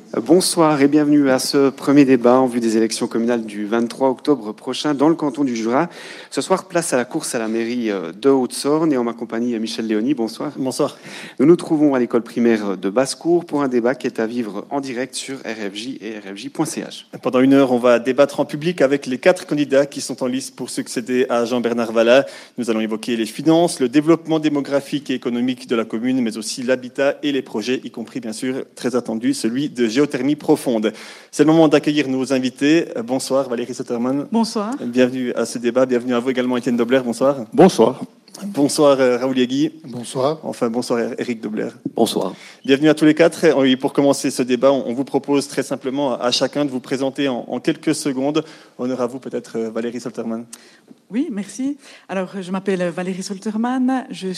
Bonsoir et bienvenue à ce premier débat en vue des élections communales du 23 octobre prochain dans le canton du Jura. Ce soir, place à la course à la mairie de Haute-Sorne et en ma compagnie Michel Léony. Bonsoir. Bonsoir. Nous nous trouvons à l'école primaire de Basse-Cour pour un débat qui est à vivre en direct sur RFJ et rfj.ch. Pendant une heure, on va débattre en public avec les 4 candidats qui sont en lice pour succéder à Jean-Bernard Vallat. Nous allons évoquer les finances, le développement démographique et économique de la commune, mais aussi l'habitat et les projets, y compris bien sûr, très attendu, celui de géothermie profonde. C'est le moment d'accueillir nos invités. Bonsoir Valérie Sotterman. Bonsoir. Bienvenue à ce débat. Bienvenue à vous également Étienne Dobler. Bonsoir. Bonsoir. Bonsoir Raoul Yegui. Bonsoir. Enfin, bonsoir Éric Dobler. Bonsoir. Bienvenue à tous les 4. Et pour commencer ce débat, on vous propose très simplement à chacun de vous présenter en quelques secondes. Honneur à vous peut-être Valérie Sotterman. Oui, merci. Alors, je m'appelle Valérie Solterman, j'ai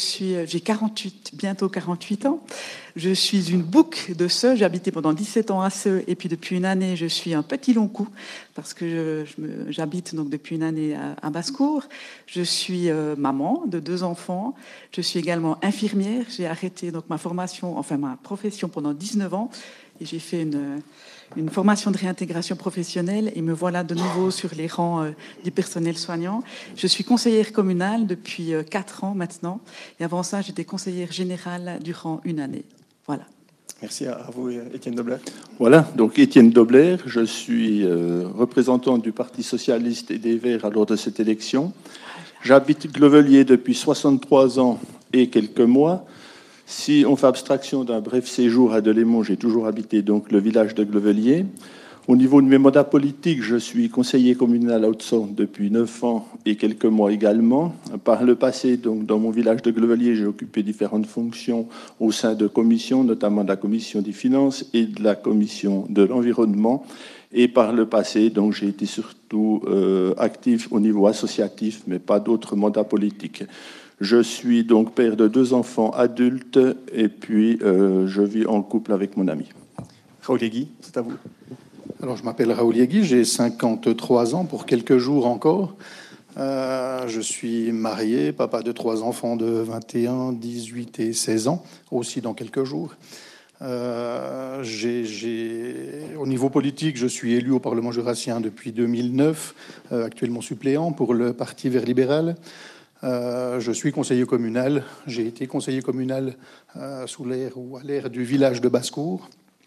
bientôt 48 ans. Je suis une bouc de Seux, j'ai habité pendant 17 ans à Seux, et puis depuis une année, je suis un petit long cou, parce que j'habite donc depuis une année à Basse-Cour. Je suis maman de 2 enfants, je suis également infirmière, j'ai arrêté donc ma profession pendant 19 ans, et j'ai fait une formation de réintégration professionnelle et me voilà de nouveau sur les rangs du personnel soignant. Je suis conseillère communale depuis 4 ans maintenant. Et avant ça, j'étais conseillère générale durant une année. Voilà. Merci à vous, Étienne Dobler. Voilà, donc Étienne Dobler, je suis représentant du Parti socialiste et des Verts lors de cette élection. J'habite Glevelier depuis 63 ans et quelques mois. Si on fait abstraction d'un bref séjour à Delémont, j'ai toujours habité donc le village de Glevelier. Au niveau de mes mandats politiques, je suis conseiller communal à Haute-Sorne depuis 9 ans et quelques mois également. Par le passé, donc, dans mon village de Glevelier, j'ai occupé différentes fonctions au sein de commissions, notamment de la commission des finances et de la commission de l'environnement. Et par le passé, donc, j'ai été surtout actif au niveau associatif, mais pas d'autres mandats politiques. Je suis donc père de 2 enfants adultes et puis je vis en couple avec mon ami. Raoul Yegui, c'est à vous. Alors, je m'appelle Raoul Yegui, j'ai 53 ans pour quelques jours encore. Je suis marié, papa de 3 enfants de 21, 18 et 16 ans, aussi dans quelques jours. Au niveau politique, je suis élu au Parlement jurassien depuis 2009, actuellement suppléant pour le Parti vert libéral. Je suis conseiller communal. J'ai été conseiller communal sous l'ère ou à l'ère du village de Basse-Cour.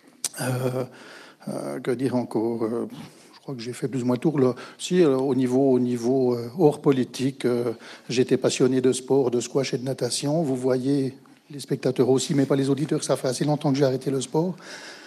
Que dire encore Je crois que j'ai fait plus ou moins tour là. Si au niveau hors politique, j'étais passionné de sport, de squash et de natation. Vous voyez, les spectateurs aussi, mais pas les auditeurs. Ça fait assez longtemps que j'ai arrêté le sport.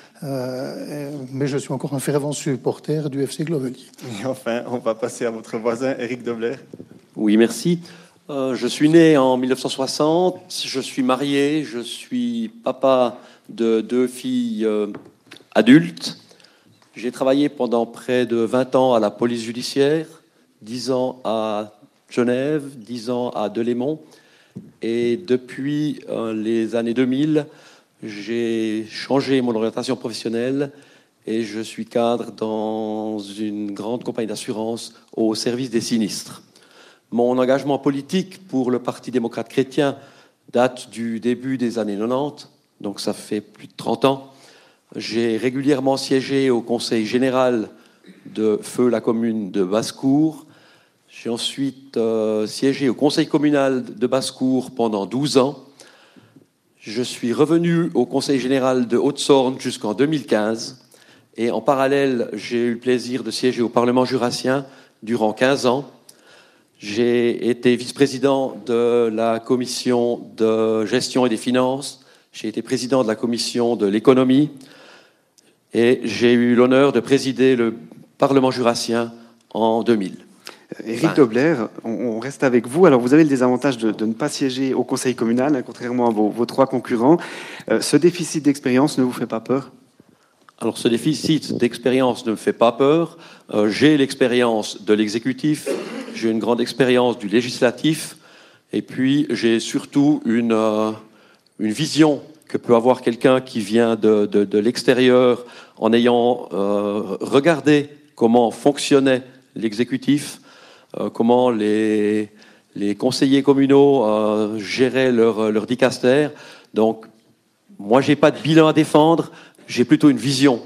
Mais je suis encore un fervent supporter du FC Glevelier. Et enfin, on va passer à votre voisin Éric Dobler. Oui, merci. Je suis né en 1960, je suis marié, je suis papa de 2 filles adultes. J'ai travaillé pendant près de 20 ans à la police judiciaire, 10 ans à Genève, 10 ans à Delémont. Et depuis les années 2000, j'ai changé mon orientation professionnelle et je suis cadre dans une grande compagnie d'assurance au service des sinistres. Mon engagement politique pour le Parti démocrate chrétien date du début des années 90, donc ça fait plus de 30 ans. J'ai régulièrement siégé au conseil général de Feu la commune de Basse-Cour. J'ai ensuite siégé au conseil communal de Basse-Cour pendant 12 ans. Je suis revenu au conseil général de Haute-Sorne jusqu'en 2015. Et en parallèle, j'ai eu le plaisir de siéger au Parlement jurassien durant 15 ans. J'ai été vice-président de la commission de gestion et des finances. J'ai été président de la commission de l'économie. Et j'ai eu l'honneur de présider le Parlement jurassien en 2000. Éric Dobler, on reste avec vous. Alors, vous avez le désavantage de ne pas siéger au conseil communal, hein, contrairement à vos 3 concurrents. Ce déficit d'expérience ne vous fait pas peur ? Alors, ce déficit d'expérience ne me fait pas peur. J'ai l'expérience de l'exécutif, j'ai une grande expérience du législatif, et puis j'ai surtout une vision que peut avoir quelqu'un qui vient de l'extérieur en ayant regardé comment fonctionnait l'exécutif, comment les conseillers communaux géraient leur dicaster. Donc, moi, j'ai pas de bilan à défendre, j'ai plutôt une vision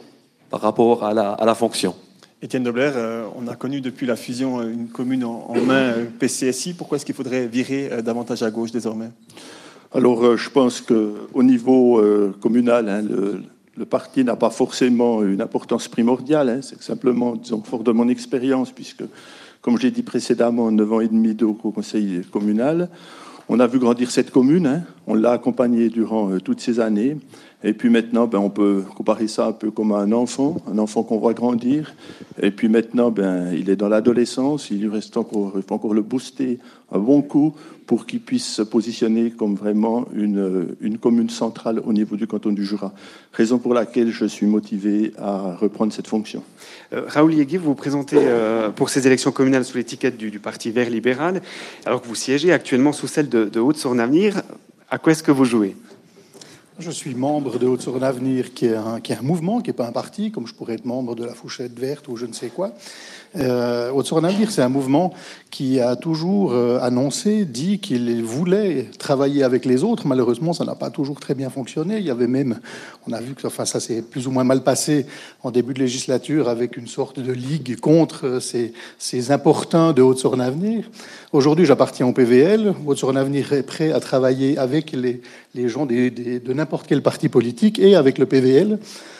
par rapport à la fonction. Étienne Dobler, on a connu depuis la fusion une commune en main PCSI. Pourquoi est-ce qu'il faudrait virer davantage à gauche désormais? Alors, je pense qu'au niveau communal, hein, le parti n'a pas forcément une importance primordiale. Hein, c'est simplement, disons, fort de mon expérience, puisque, comme je l'ai dit précédemment, 9 ans et demi au conseil communal, on a vu grandir cette commune. Hein, on l'a accompagnée durant toutes ces années. Et puis maintenant, on peut comparer ça un peu comme un enfant qu'on voit grandir. Et puis maintenant, il est dans l'adolescence, il faut encore le booster un bon coup pour qu'il puisse se positionner comme vraiment une commune centrale au niveau du canton du Jura. Raison pour laquelle je suis motivé à reprendre cette fonction. Raoul Yegui, vous vous présentez pour ces élections communales sous l'étiquette du Parti vert libéral, alors que vous siégez actuellement sous celle de Haute-Saône Avenir. À quoi est-ce que vous jouez ? Je suis membre de Haute-Saône Avenir, qui est un mouvement, qui n'est pas un parti, comme je pourrais être membre de la Fourchette Verte ou je ne sais quoi. Haute-Saône Avenir, c'est un mouvement qui a toujours dit qu'il voulait travailler avec les autres. Malheureusement, ça n'a pas toujours très bien fonctionné. Il y avait même, on a vu que ça s'est plus ou moins mal passé en début de législature avec une sorte de ligue contre ces importuns de Haute-Saône Avenir. Aujourd'hui, j'appartiens au PVL. Haute-Saône Avenir est prêt à travailler avec les gens de n'importe quel parti politique et avec le PVL.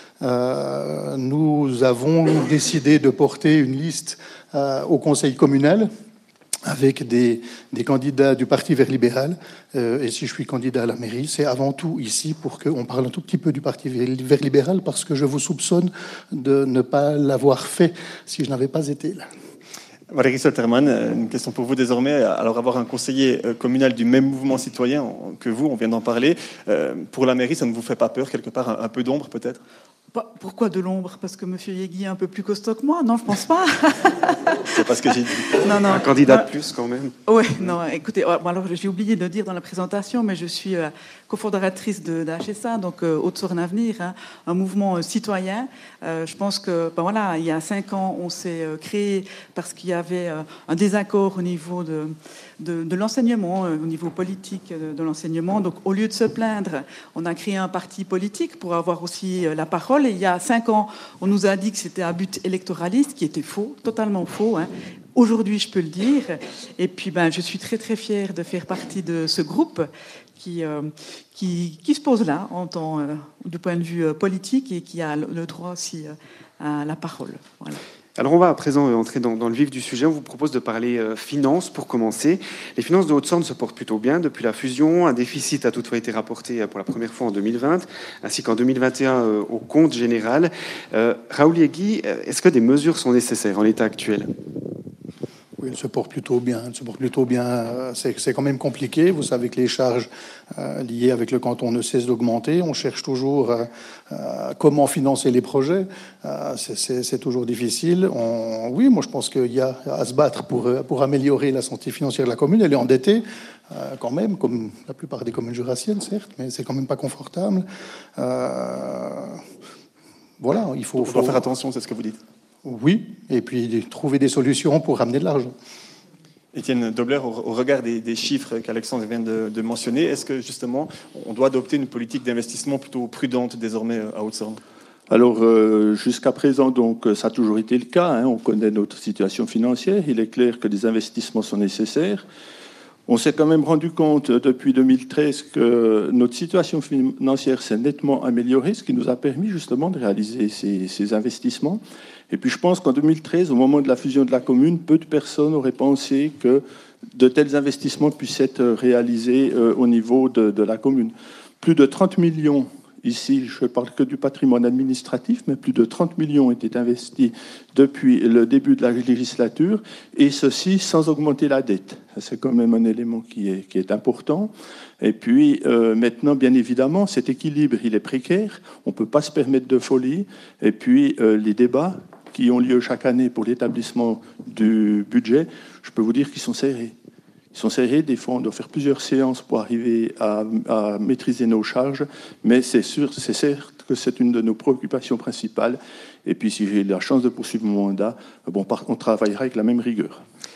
Nous avons décidé de porter une liste au conseil communal avec des candidats du Parti vert libéral. Et si je suis candidat à la mairie, c'est avant tout ici pour qu'on parle un tout petit peu du Parti vert libéral, parce que je vous soupçonne de ne pas l'avoir fait si je n'avais pas été là. Valérie Solterman, une question pour vous désormais. Alors, avoir un conseiller communal du même mouvement citoyen que vous, on vient d'en parler, pour la mairie, ça ne vous fait pas peur, quelque part, un peu d'ombre peut-être? Pourquoi de l'ombre? Parce que M. Yegui est un peu plus costaud que moi? Non, je pense pas. C'est pas ce que j'ai dit. Non. Un candidat de plus, quand même. Oui, non, écoutez, alors j'ai oublié de dire dans la présentation, mais je suis cofondatrice de HSA, donc Haute-Saône Avenir, hein, un mouvement citoyen. Je pense que, voilà, il y a 5 ans, on s'est créé parce qu'il y avait un désaccord au niveau de l'enseignement, au niveau politique de l'enseignement. Donc, au lieu de se plaindre, on a créé un parti politique pour avoir aussi la parole. Et il y a 5 ans, on nous a dit que c'était un but électoraliste, qui était faux, totalement faux. Hein. Aujourd'hui, je peux le dire. Et puis, je suis très, très fière de faire partie de ce groupe qui se pose là, du point de vue politique, et qui a le droit aussi à la parole. Voilà. Alors on va à présent entrer dans le vif du sujet. On vous propose de parler finances pour commencer. Les finances de Haute-Saône se portent plutôt bien depuis la fusion. Un déficit a toutefois été rapporté pour la première fois en 2020, ainsi qu'en 2021 au compte général. Raoul Yegui, est-ce que des mesures sont nécessaires en l'état actuel ? Oui, elle se porte plutôt bien. C'est quand même compliqué. Vous savez que les charges liées avec le canton ne cessent d'augmenter. On cherche toujours comment financer les projets. C'est toujours difficile. Oui, moi je pense qu'il y a à se battre pour améliorer la santé financière de la commune. Elle est endettée quand même, comme la plupart des communes jurassiennes, certes, mais c'est quand même pas confortable. Voilà, il faut faire attention, c'est ce que vous dites. Oui, et puis trouver des solutions pour ramener de l'argent. Étienne Dobler, au regard des chiffres qu'Alexandre vient de mentionner, est-ce que justement on doit adopter une politique d'investissement plutôt prudente désormais à Haute-Saône? Alors, jusqu'à présent, donc, ça a toujours été le cas. Hein, on connaît notre situation financière. Il est clair que des investissements sont nécessaires. On s'est quand même rendu compte depuis 2013 que notre situation financière s'est nettement améliorée, ce qui nous a permis justement de réaliser ces investissements. Et puis je pense qu'en 2013, au moment de la fusion de la commune, peu de personnes auraient pensé que de tels investissements puissent être réalisés au niveau de la commune. Plus de 30 millions, ici je ne parle que du patrimoine administratif, mais plus de 30 millions ont été investis depuis le début de la législature, et ceci sans augmenter la dette. C'est quand même un élément qui est important. Et puis maintenant, bien évidemment, cet équilibre, il est précaire. On ne peut pas se permettre de folie. Et puis les débats qui ont lieu chaque année pour l'établissement du budget, je peux vous dire qu'ils sont serrés. Ils sont serrés, des fois on doit faire plusieurs séances pour arriver à maîtriser nos charges, mais c'est certes que c'est une de nos préoccupations principales. Et puis si j'ai la chance de poursuivre mon mandat, on travaillera avec la même rigueur.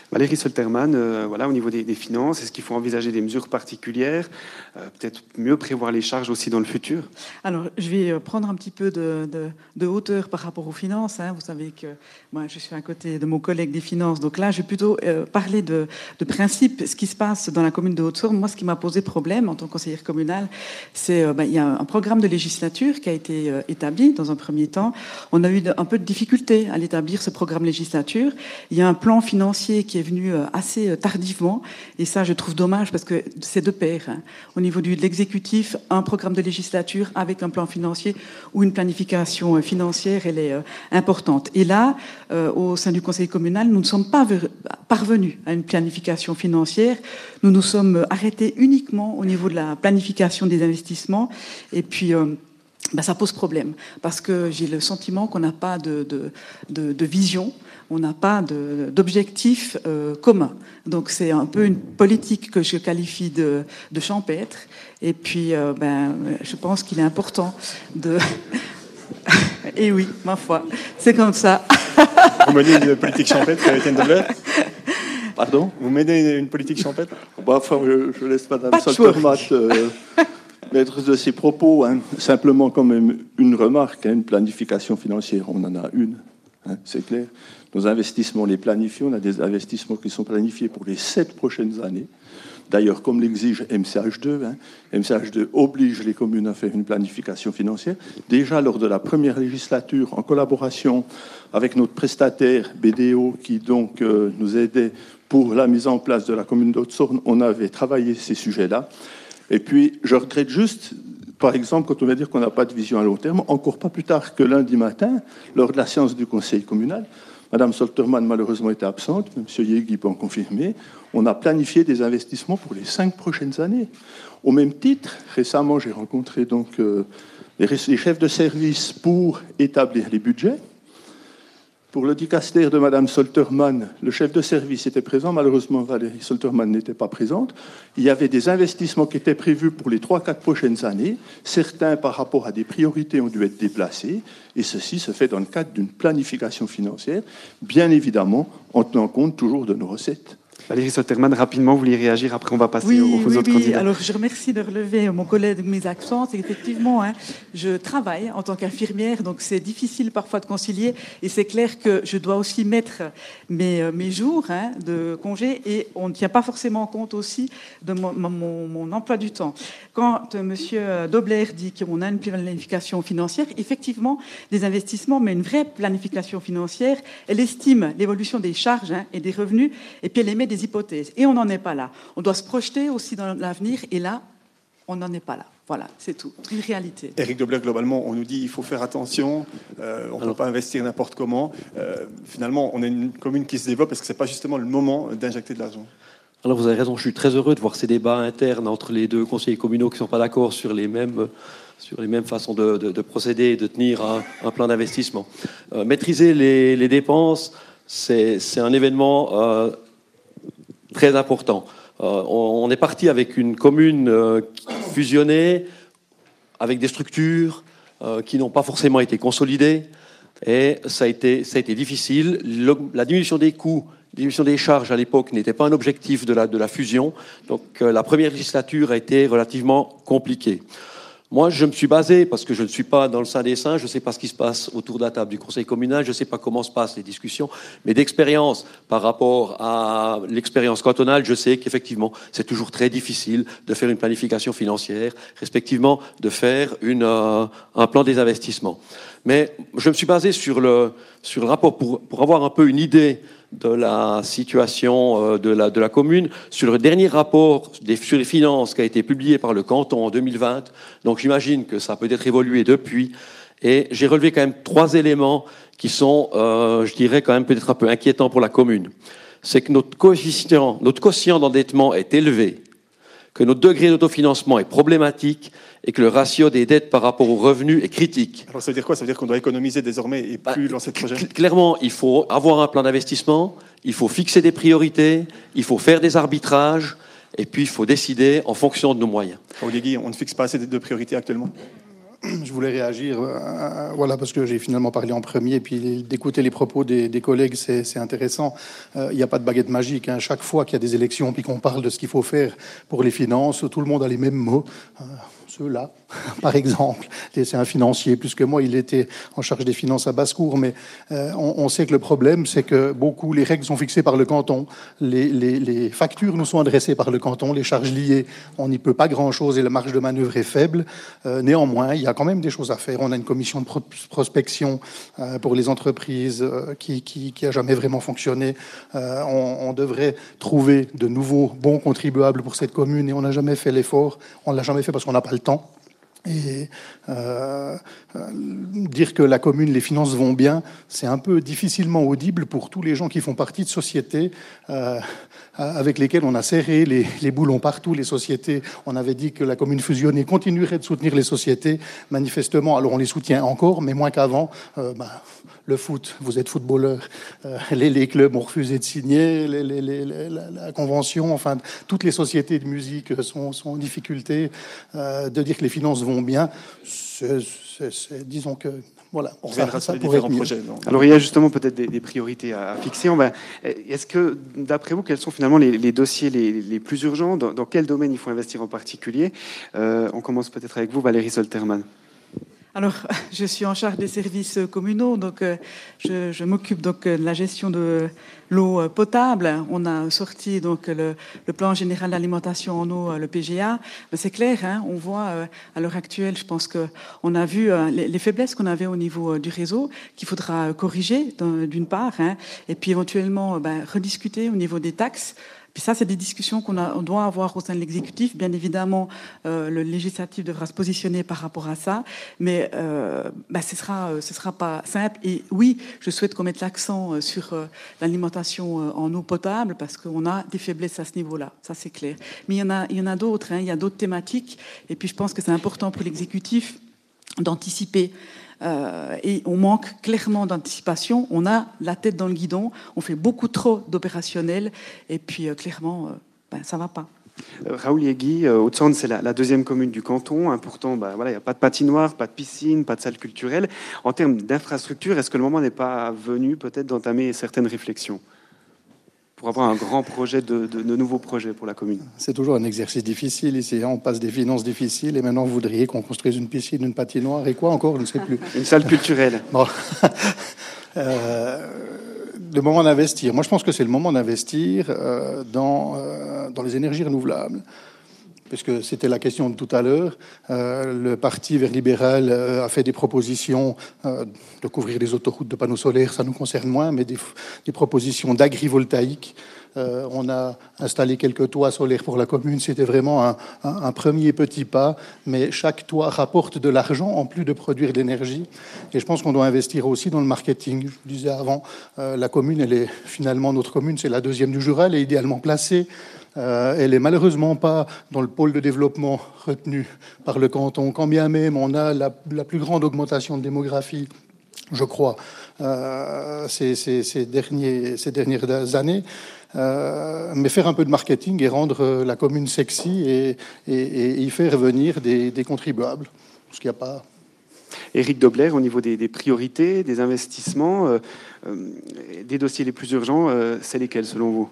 Valérie Solterman, voilà, au niveau des finances, est-ce qu'il faut envisager des mesures particulières, peut-être mieux prévoir les charges aussi dans le futur? Alors, je vais prendre un petit peu de hauteur par rapport aux finances. Vous savez que moi, je suis à côté de mon collègue des finances. Donc là, je vais plutôt parler de principe. Ce qui se passe dans la commune de Haute-Saône, moi, ce qui m'a posé problème en tant que conseillère communale, c'est il y a un programme de législature qui a été établi dans un premier temps. On a eu un peu de difficulté à l'établir, ce programme législature. Il y a un plan financier qui est venu assez tardivement. Et ça, je trouve dommage parce que c'est de pair. Au niveau de l'exécutif, un programme de législature avec un plan financier ou une planification financière, elle est importante. Et là, au sein du conseil communal, nous ne sommes pas parvenus à une planification financière. Nous nous sommes arrêtés uniquement au niveau de la planification des investissements. Et puis, ça pose problème parce que j'ai le sentiment qu'on n'a pas de vision, on n'a pas d'objectif commun. Donc c'est un peu une politique que je qualifie de champêtre. Et puis je pense qu'il est important de... Et oui, ma foi, c'est comme ça. Vous menez une politique champêtre, Étienne Dobler? Pardon? Vous menez une politique champêtre? Enfin, je laisse Madame Solterman mettre de ses propos. Simplement, quand même, une remarque. Une planification financière, on en a une, c'est clair. Nos investissements, on les planifie. On a des investissements qui sont planifiés pour les 7 prochaines années. D'ailleurs, comme l'exige MCH2, MCH2 oblige les communes à faire une planification financière. Déjà, lors de la première législature, en collaboration avec notre prestataire BDO, qui donc nous aidait pour la mise en place de la commune d'Haute-Saône, on avait travaillé ces sujets-là. Et puis, je regrette juste, par exemple, quand on va dire qu'on n'a pas de vision à long terme, encore pas plus tard que lundi matin, lors de la séance du conseil communal, Madame Solterman, malheureusement, était absente, M. Yegui peut en confirmer, on a planifié des investissements pour les 5 prochaines années. Au même titre, récemment, j'ai rencontré donc les chefs de service pour établir les budgets. Pour le dicaster de Mme Solterman, le chef de service était présent. Malheureusement, Valérie Solterman n'était pas présente. Il y avait des investissements qui étaient prévus pour les 3-4 prochaines années. Certains, par rapport à des priorités, ont dû être déplacés. Et ceci se fait dans le cadre d'une planification financière, bien évidemment, en tenant compte toujours de nos recettes. Valérie Solterman, rapidement, vous vouliez réagir, après on va passer aux autres candidats. Alors je remercie de relever mon collègue mes accents. C'est effectivement, je travaille en tant qu'infirmière, donc c'est difficile parfois de concilier. Et c'est clair que je dois aussi mettre mes jours de congé et on ne tient pas forcément compte aussi de mon emploi du temps. Quand M. Dobler dit qu'on a une planification financière, effectivement, des investissements, mais une vraie planification financière, elle estime l'évolution des charges et des revenus, et puis elle émet des hypothèses. Et on n'en est pas là. On doit se projeter aussi dans l'avenir, et là, on n'en est pas là. Voilà, c'est tout. Une réalité. Éric Dobler, globalement, on nous dit qu'il faut faire attention, on ne peut pas investir n'importe comment. Finalement, on est une commune qui se développe, parce que ce n'est pas justement le moment d'injecter de l'argent. Alors vous avez raison, je suis très heureux de voir ces débats internes entre les deux conseillers communaux qui ne sont pas d'accord sur les mêmes façons de procéder et de tenir un plan d'investissement. Maîtriser les dépenses, c'est un événement très important. On est parti avec une commune fusionnée, avec des structures qui n'ont pas forcément été consolidées, et ça a été difficile. La diminution des coûts, la diminution des charges à l'époque n'était pas un objectif de la fusion, donc la première législature a été relativement compliquée. Moi, je me suis basé, parce que je ne suis pas dans le sein des saints, je ne sais pas ce qui se passe autour de la table du conseil communal, je ne sais pas comment se passent les discussions, mais d'expérience par rapport à l'expérience cantonale, je sais qu'effectivement, c'est toujours très difficile de faire une planification financière, respectivement de faire un plan des investissements. Mais je me suis basé sur le rapport pour avoir un peu une idée de la situation de la commune, sur le dernier rapport sur les finances qui a été publié par le canton en 2020. Donc j'imagine que ça a peut-être évolué depuis. Et j'ai relevé quand même 3 éléments qui sont, je dirais, quand même peut-être un peu inquiétants pour la commune. C'est que notre quotient d'endettement est élevé, que notre degré d'autofinancement est problématique et que le ratio des dettes par rapport aux revenus est critique. Alors ça veut dire quoi? Ça veut dire qu'on doit économiser désormais et plus lancer de projets? Clairement, il faut avoir un plan d'investissement, il faut fixer des priorités, il faut faire des arbitrages, et puis il faut décider en fonction de nos moyens. Guy, on ne fixe pas assez de priorités actuellement? je voulais réagir, voilà, parce que j'ai finalement parlé en premier, puis d'écouter les propos des collègues, c'est intéressant. Il n'y a pas de baguette magique, hein. Chaque fois qu'il y a des élections, puis qu'on parle de ce qu'il faut faire pour les finances, tout le monde a les mêmes mots. Ceux-là, par exemple, c'est un financier plus que moi, il était en charge des finances à Basse-Cour, mais on sait que le problème, c'est que les règles sont fixées par le canton, les factures nous sont adressées par le canton, les charges liées, on n'y peut pas grand-chose et la marge de manœuvre est faible. Néanmoins, il y a quand même des choses à faire. On a une commission de prospection pour les entreprises qui a jamais vraiment fonctionné. On devrait trouver de nouveaux bons contribuables pour cette commune et on n'a jamais fait l'effort. On ne l'a jamais fait parce qu'on n'a pas le temps. Et dire que la commune, les finances vont bien, c'est un peu difficilement audible pour tous les gens qui font partie de sociétés avec lesquelles on a serré les boulons partout. Les sociétés, on avait dit que la commune fusionnée continuerait de soutenir les sociétés. Manifestement, alors on les soutient encore, mais moins qu'avant. Le foot, vous êtes footballeur, les clubs ont refusé de signer, la convention, enfin, toutes les sociétés de musique sont en difficulté. De dire que les finances vont bien, disons que voilà. On reviendra sur les différents projets. Alors il y a justement peut-être des priorités à fixer. Est-ce que, d'après vous, quels sont finalement les dossiers les plus urgents? Dans quel domaine il faut investir en particulier? On commence peut-être avec vous, Valérie Solterman. Alors, je suis en charge des services communaux, donc je m'occupe donc de la gestion de l'eau potable. On a sorti donc le plan général d'alimentation en eau, le PGA. Mais c'est clair, hein, on voit à l'heure actuelle, je pense que on a vu les faiblesses qu'on avait au niveau du réseau, qu'il faudra corriger d'une part, hein, et puis éventuellement rediscuter au niveau des taxes. Puis ça, c'est des discussions on doit avoir au sein de l'exécutif. Bien évidemment, le législatif devra se positionner par rapport à ça, mais ce sera pas simple. Et oui, je souhaite qu'on mette l'accent sur l'alimentation en eau potable, parce qu'on a des faiblesses à ce niveau-là, ça c'est clair. Mais il y en a d'autres, hein, il y a d'autres thématiques, et puis je pense que c'est important pour l'exécutif d'anticiper. Et on manque clairement d'anticipation. On a la tête dans le guidon, on fait beaucoup trop d'opérationnel, et puis clairement, ça va pas. Raoul Yegui, Haute-Saône, c'est la deuxième commune du canton. Pourtant, il n'y a pas de patinoire, pas de piscine, pas de salle culturelle. En termes d'infrastructure, est-ce que le moment n'est pas venu peut-être d'entamer certaines réflexions pour avoir un grand projet de nouveaux projets pour la commune? C'est toujours un exercice difficile ici. On passe des finances difficiles et maintenant vous voudriez qu'on construise une piscine, une patinoire et quoi encore, je ne sais plus. Une salle culturelle. Bon. Le moment d'investir. Moi, je pense que c'est le moment d'investir dans les énergies renouvelables. Puisque c'était la question de tout à l'heure, le Parti vert libéral a fait des propositions de couvrir les autoroutes de panneaux solaires, ça nous concerne moins, mais des propositions d'agrivoltaïque. On a installé quelques toits solaires pour la commune, c'était vraiment un premier petit pas, mais chaque toit rapporte de l'argent en plus de produire de l'énergie. Et je pense qu'on doit investir aussi dans le marketing. Je vous disais avant, la commune, notre commune, c'est la deuxième du Jura, elle est idéalement placée. Elle est malheureusement pas dans le pôle de développement retenu par le canton, quand bien même on a la plus grande augmentation de démographie, je crois, ces dernières années. Mais faire un peu de marketing et rendre la commune sexy et y faire venir des contribuables, ce qu'il n'y a pas. Éric Dobler, au niveau des priorités, des investissements, des dossiers les plus urgents, c'est lesquels selon vous?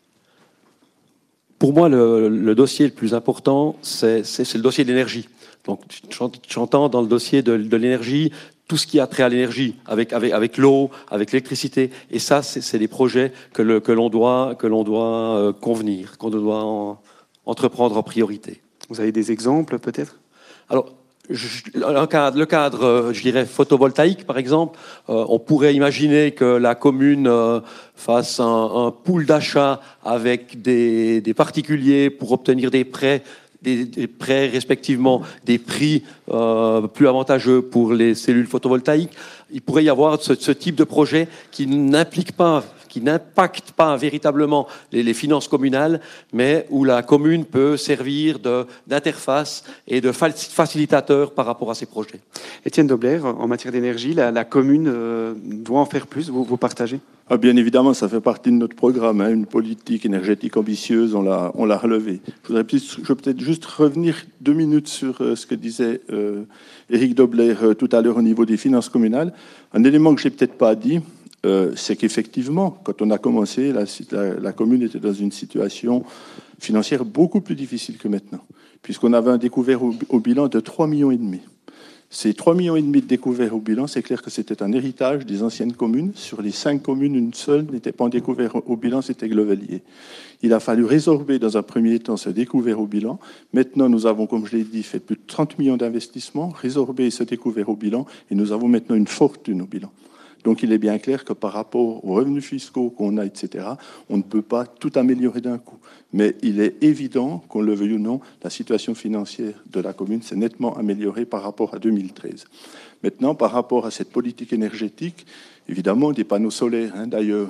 Pour moi, le dossier le plus important, c'est le dossier de l'énergie. Donc, j'entends dans le dossier de l'énergie tout ce qui a trait à l'énergie, avec l'eau, avec l'électricité. Et ça, c'est des projets que l'on doit convenir, qu'on doit entreprendre en priorité. Vous avez des exemples, peut-être? Alors, le cadre, je dirais, photovoltaïque, par exemple, on pourrait imaginer que la commune fasse un pool d'achat avec des particuliers pour obtenir des prêts, respectivement des prix plus avantageux pour les cellules photovoltaïques. Il pourrait y avoir ce type de projet qui n'implique pas, qui n'impactent pas véritablement les finances communales, mais où la commune peut servir d'interface et de facilitateur par rapport à ces projets. Étienne Dobler, en matière d'énergie, la commune doit en faire plus, vous partagez? Bien évidemment, ça fait partie de notre programme, une politique énergétique ambitieuse, on l'a relevé. Je veux peut-être juste revenir 2 minutes sur ce que disait Éric Dobler tout à l'heure au niveau des finances communales. Un élément que je n'ai peut-être pas dit, c'est qu'effectivement, quand on a commencé, la commune était dans une situation financière beaucoup plus difficile que maintenant, puisqu'on avait un découvert au bilan de 3,5 millions. Ces 3,5 millions de découverts au bilan, c'est clair que c'était un héritage des anciennes communes. Sur les 5 communes, une seule n'était pas en découvert au bilan, c'était Glovelier. Il a fallu résorber dans un premier temps ce découvert au bilan. Maintenant, nous avons, comme je l'ai dit, fait plus de 30 millions d'investissements, résorbé ce découvert au bilan, et nous avons maintenant une fortune au bilan. Donc il est bien clair que par rapport aux revenus fiscaux qu'on a, etc., on ne peut pas tout améliorer d'un coup. Mais il est évident, qu'on le veuille ou non, la situation financière de la commune s'est nettement améliorée par rapport à 2013. Maintenant, par rapport à cette politique énergétique, évidemment, des panneaux solaires. D'ailleurs,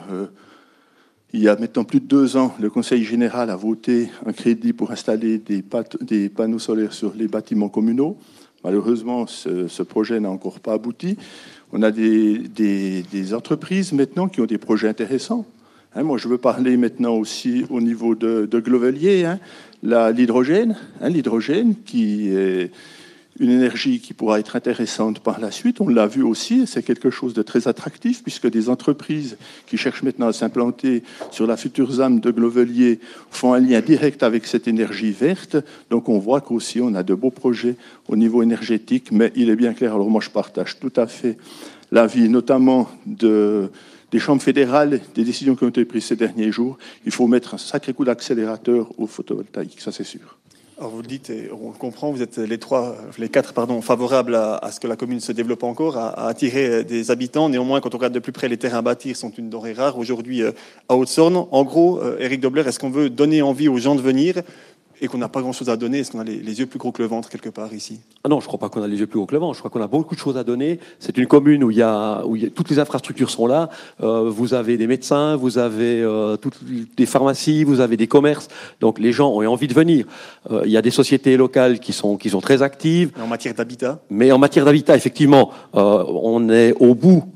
il y a maintenant plus de 2 ans, le Conseil général a voté un crédit pour installer des panneaux solaires sur les bâtiments communaux. Malheureusement, ce projet n'a encore pas abouti. On a des entreprises maintenant qui ont des projets intéressants. Moi, je veux parler maintenant aussi au niveau de Glovelier, l'hydrogène, qui est une énergie qui pourra être intéressante par la suite. On l'a vu aussi, c'est quelque chose de très attractif, puisque des entreprises qui cherchent maintenant à s'implanter sur la future ZAM de Glovelier font un lien direct avec cette énergie verte. Donc on voit qu'aussi on a de beaux projets au niveau énergétique, mais il est bien clair, alors moi je partage tout à fait l'avis, notamment des chambres fédérales, des décisions qui ont été prises ces derniers jours. Il faut mettre un sacré coup d'accélérateur au photovoltaïque, ça c'est sûr. Alors vous le dites, et on le comprend, vous êtes les quatre favorables à ce que la commune se développe encore, à attirer des habitants. Néanmoins, quand on regarde de plus près, les terrains à bâtir sont une denrée rare aujourd'hui à Haute-Sorne. En gros, Éric Dobler, est-ce qu'on veut donner envie aux gens de venir et qu'on n'a pas grand-chose à donner? Est-ce qu'on a les yeux plus gros que le ventre quelque part ici? Non, je ne crois pas qu'on a les yeux plus gros que le ventre. Je crois qu'on a beaucoup de choses à donner. C'est une commune où toutes les infrastructures sont là. Vous avez des médecins, vous avez toutes des pharmacies, vous avez des commerces. Donc les gens ont envie de venir. Il y a des sociétés locales qui sont très actives. Et en matière d'habitat? Mais en matière d'habitat, effectivement, on est au bout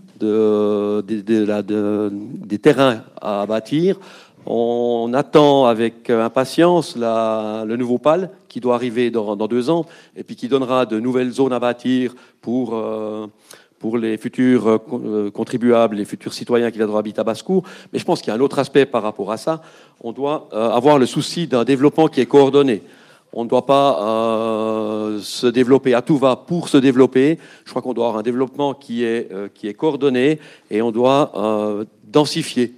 des terrains à bâtir. On attend avec impatience le nouveau PAL qui doit arriver dans 2 ans et puis qui donnera de nouvelles zones à bâtir pour les futurs contribuables, les futurs citoyens qui viendront habiter à Basse-Cour. Mais je pense qu'il y a un autre aspect par rapport à ça. On doit avoir le souci d'un développement qui est coordonné. On ne doit pas se développer à tout va pour se développer. Je crois qu'on doit avoir un développement qui est coordonné et on doit densifier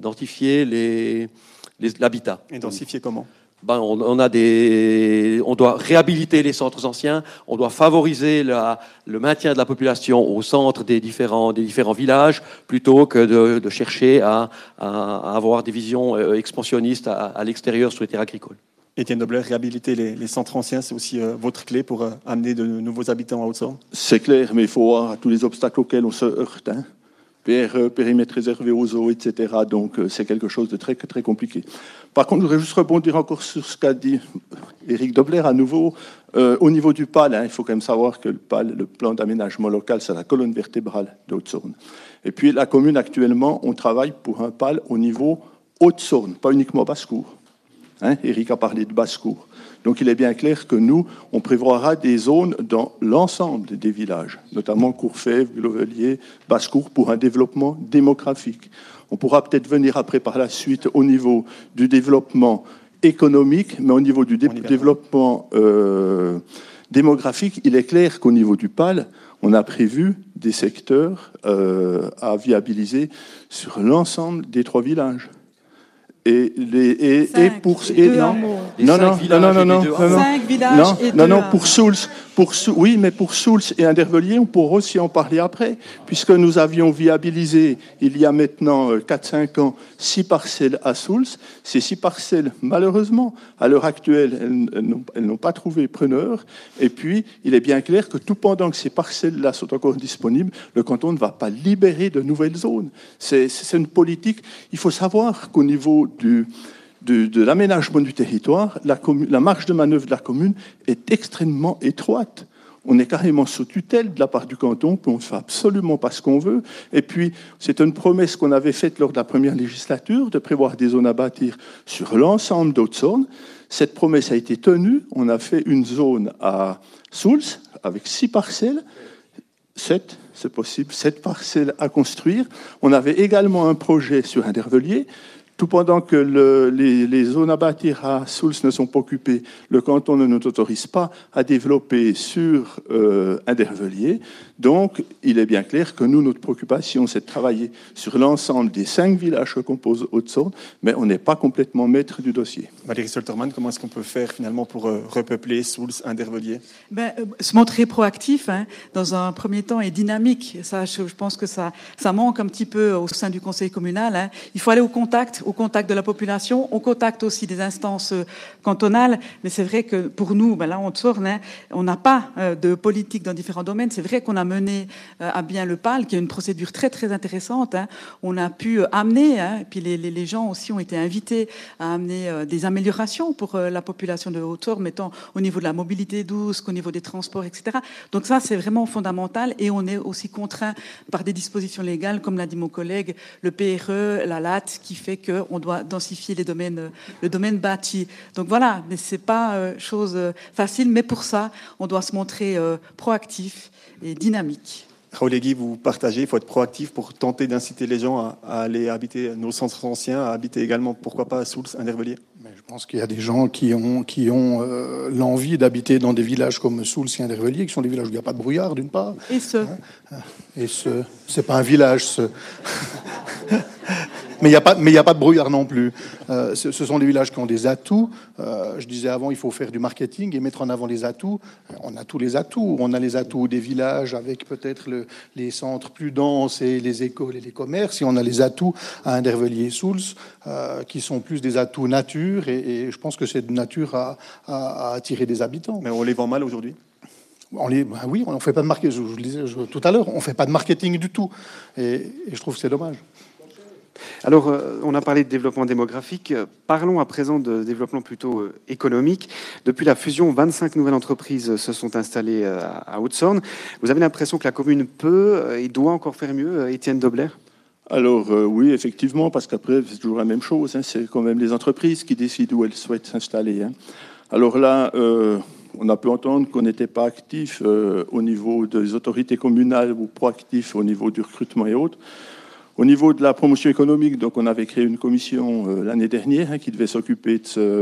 l'habitat. Et densifier comment? On doit réhabiliter les centres anciens, on doit favoriser le maintien de la population au centre des différents villages, plutôt que de chercher à avoir des visions expansionnistes à l'extérieur sur les terres agricoles. Étienne Dobler, réhabiliter les centres anciens, c'est aussi votre clé pour amener de nouveaux habitants à Haute-Sorne? C'est clair, mais il faut voir tous les obstacles auxquels on se heurte. Périmètre réservé aux eaux, etc. Donc, c'est quelque chose de très, très compliqué. Par contre, je voudrais juste rebondir encore sur ce qu'a dit Éric Dobler à nouveau. Au niveau du PAL, il faut quand même savoir que le PAL, le plan d'aménagement local, c'est la colonne vertébrale d'Haute-Sorne. Et puis, la commune, actuellement, on travaille pour un PAL au niveau Haute-Sorne, pas uniquement Basse-Cour. Éric a parlé de Basse-Cour. Donc il est bien clair que nous, on prévoira des zones dans l'ensemble des villages, notamment Courfèvre, Glovelier, Basse-Cour, pour un développement démographique. On pourra peut-être venir après par la suite au niveau du développement économique, mais au niveau du développement démographique, il est clair qu'au niveau du PAL, on a prévu des secteurs à viabiliser sur l'ensemble des 3 villages. et pour Cinq villages et deux hameaux. Oui, mais pour Souls et Andervellier, on pourra aussi en parler après, puisque nous avions viabilisé, il y a maintenant 4-5 ans, 6 parcelles à Souls. Ces 6 parcelles, malheureusement, à l'heure actuelle, elles n'ont pas trouvé preneur. Et puis, il est bien clair que tout pendant que ces parcelles-là sont encore disponibles, le canton ne va pas libérer de nouvelles zones. C'est une politique. Il faut savoir qu'au niveau de l'aménagement du territoire, la marge de manœuvre de la commune est extrêmement étroite. On est carrément sous tutelle de la part du canton, puis on ne fait absolument pas ce qu'on veut. Et puis, c'est une promesse qu'on avait faite lors de la première législature, de prévoir des zones à bâtir sur l'ensemble d'Haute-Saône. Cette promesse a été tenue. On a fait une zone à Souls, avec 6 parcelles. 7, c'est possible, 7 parcelles à construire. On avait également un projet sur Andervellier. Tout pendant que les zones à bâtir à Souls ne sont pas occupées, le canton ne nous autorise pas à développer sur Andervellier. Donc, il est bien clair que nous, notre préoccupation, c'est de travailler sur l'ensemble des 5 villages que compose Haute-Saône, mais on n'est pas complètement maître du dossier. Valérie Solterman, comment est-ce qu'on peut faire finalement pour repeupler Souls, Andervellier ? Se montrer proactif, dans un premier temps, et dynamique. Ça, je pense que ça manque un petit peu au sein du conseil communal. Il faut aller au contact de la population, au contact aussi des instances cantonales. Mais c'est vrai que pour nous, là, Haute-Saône, on n'a pas de politique dans différents domaines. C'est vrai qu'on a mené à bien le PAL, qui est une procédure très, très intéressante. On a pu amener, et puis les gens aussi ont été invités à amener des améliorations pour la population de Haute-Saône, mettant au niveau de la mobilité douce, qu'au niveau des transports, etc. Donc ça, c'est vraiment fondamental. Et on est aussi contraint par des dispositions légales, comme l'a dit mon collègue, le PRE, la LAT, qui fait qu'on doit densifier le domaine bâti. Donc voilà, mais c'est pas chose facile, mais pour ça, on doit se montrer proactif et dynamique. Raoul-Égui, vous partagez, il faut être proactif pour tenter d'inciter les gens à aller habiter nos centres anciens, à habiter également, pourquoi pas, à Souls, Andervellier. Je pense qu'il y a des gens qui ont l'envie d'habiter dans des villages comme Souls et Andervellier, qui sont des villages où il n'y a pas de brouillard, d'une part. C'est pas un village, Mais il n'y a pas de brouillard non plus. Ce sont des villages qui ont des atouts. Je disais avant, il faut faire du marketing et mettre en avant les atouts. On a tous les atouts. On a les atouts des villages avec peut-être les centres plus denses et les écoles et les commerces. Et on a les atouts à Andervellier et Souls qui sont plus des atouts nature. Et je pense que c'est de nature à attirer des habitants. Mais on les vend mal aujourd'hui ? Oui, on ne fait pas de marketing. Je le disais tout à l'heure, on ne fait pas de marketing du tout. Et je trouve que c'est dommage. Alors, on a parlé de développement démographique. Parlons à présent de développement plutôt économique. Depuis la fusion, 25 nouvelles entreprises se sont installées à Haute-Saône. Vous avez l'impression que la commune peut et doit encore faire mieux, Étienne Dobler ? Alors oui, effectivement, parce qu'après, c'est toujours la même chose. C'est quand même les entreprises qui décident où elles souhaitent s'installer. Alors là, on a pu entendre qu'on n'était pas actif au niveau des autorités communales ou proactif au niveau du recrutement et autres. Au niveau de la promotion économique, donc on avait créé une commission l'année dernière qui devait s'occuper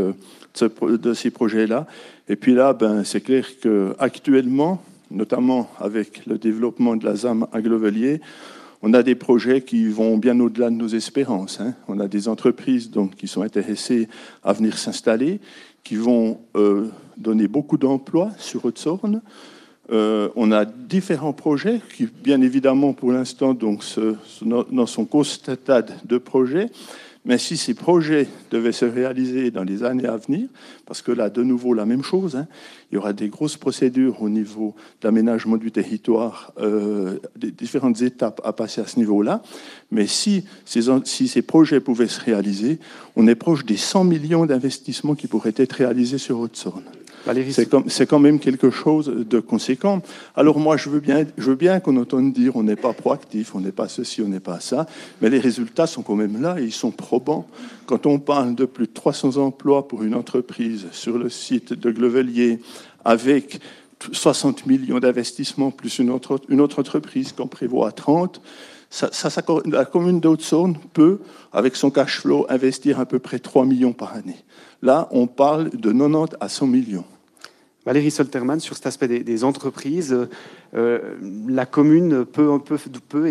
de ces projets-là. Et puis là, c'est clair qu'actuellement, notamment avec le développement de la ZAM à Glovellier, on a des projets qui vont bien au-delà de nos espérances. On a des entreprises donc, qui sont intéressées à venir s'installer, qui vont donner beaucoup d'emplois sur Haute-Saône. On a différents projets qui, bien évidemment, pour l'instant, donc, sont qu'au stade de projet. Mais si ces projets devaient se réaliser dans les années à venir, parce que là, de nouveau, la même chose, il y aura des grosses procédures au niveau de l'aménagement du territoire, des différentes étapes à passer à ce niveau-là. Mais si ces projets pouvaient se réaliser, on est proche des 100 millions d'investissements qui pourraient être réalisés sur Haute-Saône. C'est quand même quelque chose de conséquent. Alors moi, je veux bien qu'on entende dire on n'est pas proactif, on n'est pas ceci, on n'est pas ça, mais les résultats sont quand même là et ils sont probants. Quand on parle de plus de 300 emplois pour une entreprise sur le site de Glovellier, avec 60 millions d'investissements plus une autre entreprise qu'on prévoit à 30, la commune d'Haute-Saône peut, avec son cash flow, investir à peu près 3 millions par année. Là, on parle de 90 à 100 millions. Valérie Solterman, sur cet aspect des entreprises, la commune peut et doit faire plus ?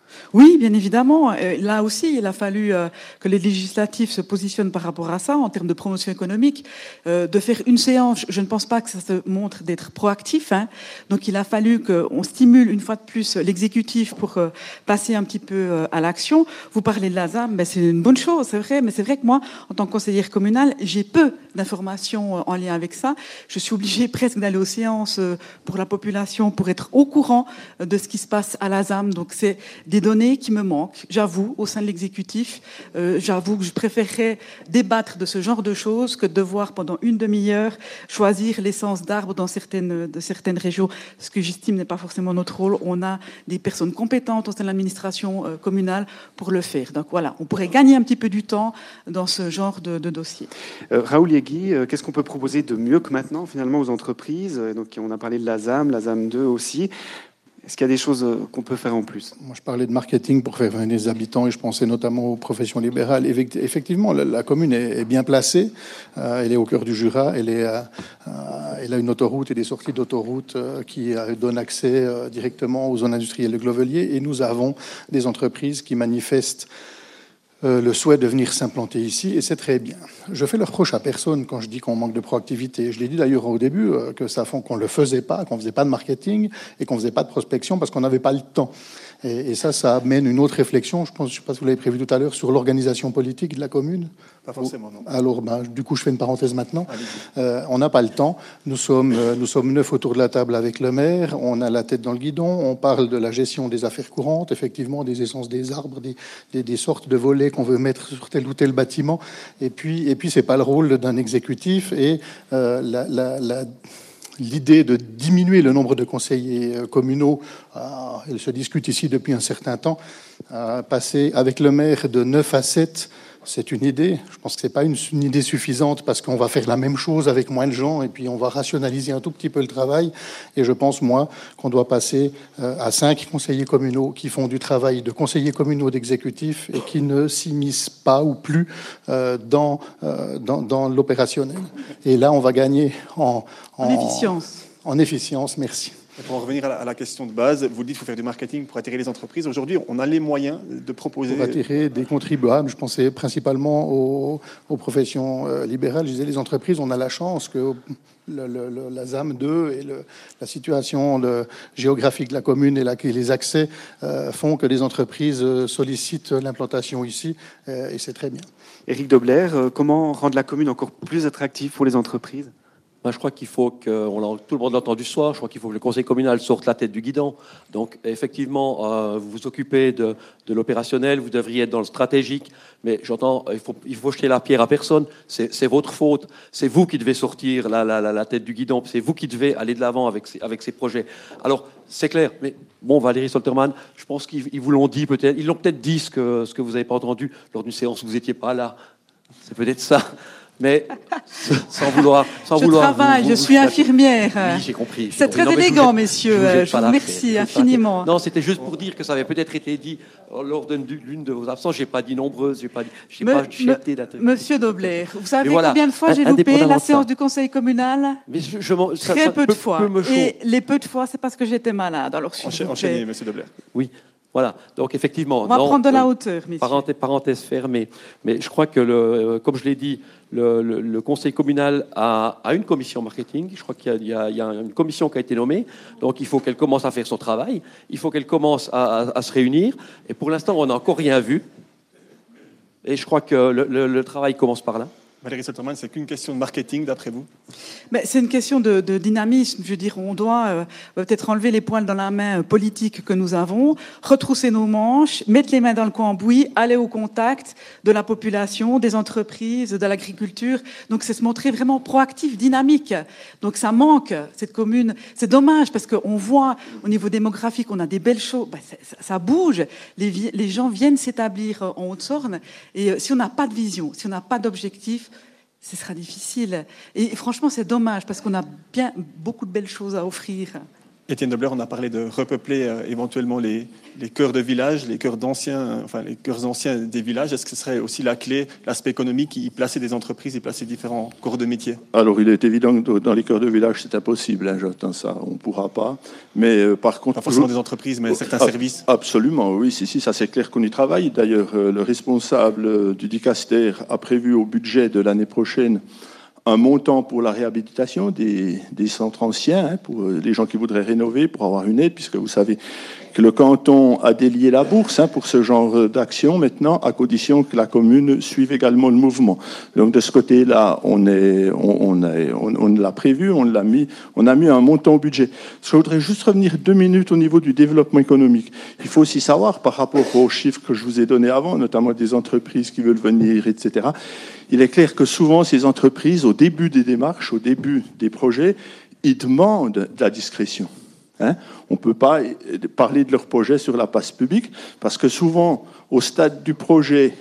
Oui, bien évidemment. Là aussi, il a fallu que les législatifs se positionnent par rapport à ça, en termes de promotion économique. De faire une séance, je ne pense pas que ça se montre d'être proactif. Donc il a fallu qu'on stimule une fois de plus l'exécutif pour passer un petit peu à l'action. Vous parlez de la ZAM, ben c'est une bonne chose, c'est vrai. Mais c'est vrai que moi, en tant que conseillère communale, j'ai peu d'informations en lien avec ça. Je suis obligée presque d'aller aux séances pour la population, pour être au courant de ce qui se passe à la ZAM. Donc c'est des données qui me manquent, j'avoue, au sein de l'exécutif. J'avoue que je préférerais débattre de ce genre de choses que de devoir, pendant une demi-heure, choisir l'essence d'arbres dans certaines régions, ce que j'estime n'est pas forcément notre rôle. On a des personnes compétentes au sein de l'administration communale pour le faire. Donc voilà, on pourrait gagner un petit peu du temps dans ce genre de dossier. Raoul Yegui, qu'est-ce qu'on peut proposer de mieux que maintenant, finalement, aux entreprises? Donc, on a parlé de la ZAM 2 aussi. Est-ce qu'il y a des choses qu'on peut faire en plus? Moi, je parlais de marketing pour faire venir les habitants et je pensais notamment aux professions libérales. Effectivement, la commune est bien placée. Elle est au cœur du Jura. Elle a une autoroute et des sorties d'autoroute qui donnent accès directement aux zones industrielles de Glovelier. Et nous avons des entreprises qui manifestent le souhait de venir s'implanter ici, et c'est très bien. Je fais le reproche à personne quand je dis qu'on manque de proactivité. Je l'ai dit d'ailleurs au début, que ça fait qu'on ne le faisait pas, qu'on ne faisait pas de marketing et qu'on ne faisait pas de prospection parce qu'on n'avait pas le temps. Et ça amène une autre réflexion, je ne sais pas si vous l'avez prévu tout à l'heure, sur l'organisation politique de la commune. Pas forcément, non. Alors, du coup, je fais une parenthèse maintenant. On n'a pas le temps. Nous sommes 9 autour de la table avec le maire. On a la tête dans le guidon. On parle de la gestion des affaires courantes, effectivement, des essences des arbres, des sortes de volets qu'on veut mettre sur tel ou tel bâtiment. Et puis c'est pas le rôle d'un exécutif. Et l'idée de diminuer le nombre de conseillers communaux, elle se discute ici depuis un certain temps. Passer avec le maire de 9 à 7, c'est une idée. Je pense que c'est pas une idée suffisante parce qu'on va faire la même chose avec moins de gens et puis on va rationaliser un tout petit peu le travail. Et je pense, moi, qu'on doit passer à 5 conseillers communaux qui font du travail de conseillers communaux d'exécutif et qui ne s'immiscent pas ou plus dans l'opérationnel. Et là, on va gagner en efficience. En efficience, merci. Pour en revenir à la question de base, vous dites qu'il faut faire du marketing pour attirer les entreprises. Aujourd'hui, on a les moyens de proposer... Pour attirer des contribuables, je pensais principalement aux professions libérales. Je disais, les entreprises, on a la chance que la ZAM 2 et la situation géographique de la commune et les accès font que les entreprises sollicitent l'implantation ici, et c'est très bien. Éric Dobler, comment rendre la commune encore plus attractive pour les entreprises? Je crois qu'il faut tout le monde l'a entendu ce soir, je crois qu'il faut que le conseil communal sorte la tête du guidon. Donc effectivement, vous vous occupez de l'opérationnel, vous devriez être dans le stratégique, mais j'entends, il faut jeter la pierre à personne, c'est votre faute, c'est vous qui devez sortir la tête du guidon, c'est vous qui devez aller de l'avant avec ces projets. Alors, c'est clair, mais bon, Valérie Solterman, je pense qu'ils vous l'ont dit peut-être, ils l'ont peut-être dit ce que vous n'avez pas entendu lors d'une séance où vous n'étiez pas là, c'est peut-être ça. Mais sans vouloir. Je travaille, je suis infirmière. Oui, j'ai compris. C'est très élégant, messieurs. Je vous remercie infiniment. Non, c'était juste pour dire que ça avait peut-être été dit lors d'une de vos absences. J'ai pas dit nombreuses, j'ai pas jeté la tête. Monsieur Dobler, vous savez combien de fois j'ai loupé la séance du conseil communal? Très peu de fois. Et les peu de fois, c'est parce que j'étais malade. Alors, enchaînez, monsieur Dobler. Oui. Voilà, donc effectivement... On va prendre de la hauteur, messieurs. Parenthèse fermée. Mais je crois que, comme je l'ai dit, le conseil communal a une commission marketing. Je crois qu'il y a une commission qui a été nommée. Donc il faut qu'elle commence à faire son travail. Il faut qu'elle commence à se réunir. Et pour l'instant, on n'a encore rien vu. Et je crois que le travail commence par là. Valérie Solterman, c'est qu'une question de marketing, d'après vous? Mais c'est une question de dynamisme. Je veux dire, on doit peut-être enlever les poils dans la main politique que nous avons, retrousser nos manches, mettre les mains dans le cambouis, aller au contact de la population, des entreprises, de l'agriculture. Donc, c'est se montrer vraiment proactif, dynamique. Donc, ça manque, cette commune. C'est dommage parce qu'on voit, au niveau démographique, on a des belles choses. Ben, ça bouge. Les gens viennent s'établir en Haute-Sorne. Et si on n'a pas de vision, si on n'a pas d'objectif, ce sera difficile. Et franchement, c'est dommage parce qu'on a beaucoup de belles choses à offrir. Étienne Dobler, on a parlé de repeupler éventuellement les cœurs de village, les cœurs anciens des villages. Est-ce que ce serait aussi la clé, l'aspect économique, y placer des entreprises, y placer différents corps de métier? Alors, il est évident que dans les cœurs de village, c'est impossible, hein, j'entends ça, on ne pourra pas. Mais par contre... Pas forcément des entreprises, mais certains services. Absolument, oui, si, ça c'est clair qu'on y travaille. D'ailleurs, le responsable du Dicaster a prévu au budget de l'année prochaine un montant pour la réhabilitation des centres anciens, hein, pour les gens qui voudraient rénover, pour avoir une aide, puisque vous savez que le canton a délié la bourse, hein, pour ce genre d'action maintenant, à condition que la commune suive également le mouvement. Donc de ce côté-là, on l'a prévu, on a mis un montant au budget. Je voudrais juste revenir 2 minutes au niveau du développement économique. Il faut aussi savoir, par rapport aux chiffres que je vous ai donnés avant, notamment des entreprises qui veulent venir, etc., il est clair que souvent, ces entreprises, au début des démarches, au début des projets, ils demandent de la discrétion. Hein, on ne peut pas parler de leur projet sur la place publique parce que souvent, au stade du projet,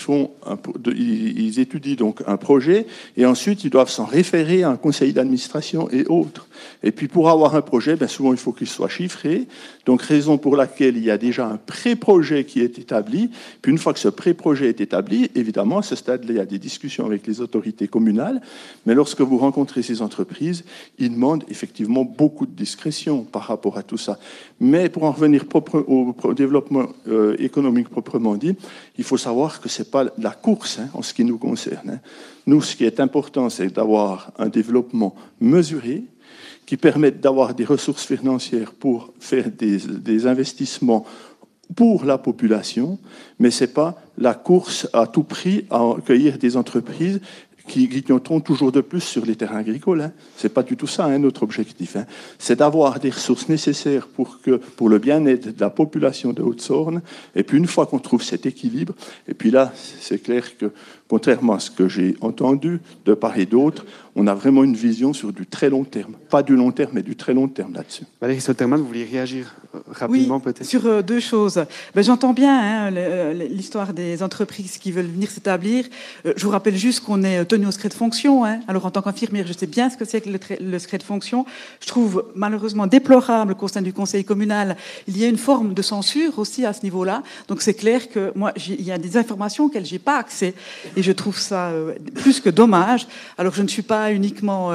ils étudient donc un projet et ensuite ils doivent s'en référer à un conseil d'administration et autres. Et puis pour avoir un projet, bien souvent il faut qu'il soit chiffré. Donc raison pour laquelle il y a déjà un pré-projet qui est établi. Puis une fois que ce pré-projet est établi, évidemment à ce stade-là il y a des discussions avec les autorités communales. Mais lorsque vous rencontrez ces entreprises, ils demandent effectivement beaucoup de discrétion par rapport à tout ça. Mais pour en revenir au développement économique proprement dit, il faut savoir que ce n'est pas la course en ce qui nous concerne. Hein. Nous, ce qui est important, c'est d'avoir un développement mesuré qui permette d'avoir des ressources financières pour faire des investissements pour la population, mais ce n'est pas la course à tout prix à accueillir des entreprises qui grignoteront toujours de plus sur les terrains agricoles. Hein. Ce n'est pas du tout ça, hein, notre objectif. Hein. C'est d'avoir des ressources nécessaires pour le bien-être de la population de Haute-Saône. Et puis, une fois qu'on trouve cet équilibre, et puis là, c'est clair que, contrairement à ce que j'ai entendu de part et d'autre, on a vraiment une vision sur du très long terme. Pas du long terme, mais du très long terme là-dessus. Valérie Solterman, vous vouliez réagir rapidement peut-être? Sur 2 choses. J'entends bien l'histoire des entreprises qui veulent venir s'établir. Je vous rappelle juste qu'on est tenu au secret de fonction. Hein. Alors en tant qu'infirmière, je sais bien ce que c'est que le secret de fonction. Je trouve malheureusement déplorable qu'au sein du conseil communal, il y ait une forme de censure aussi à ce niveau-là. Donc c'est clair que moi, il y a des informations auxquelles j'ai pas accès. Et je trouve ça plus que dommage. Alors je ne suis pas uniquement,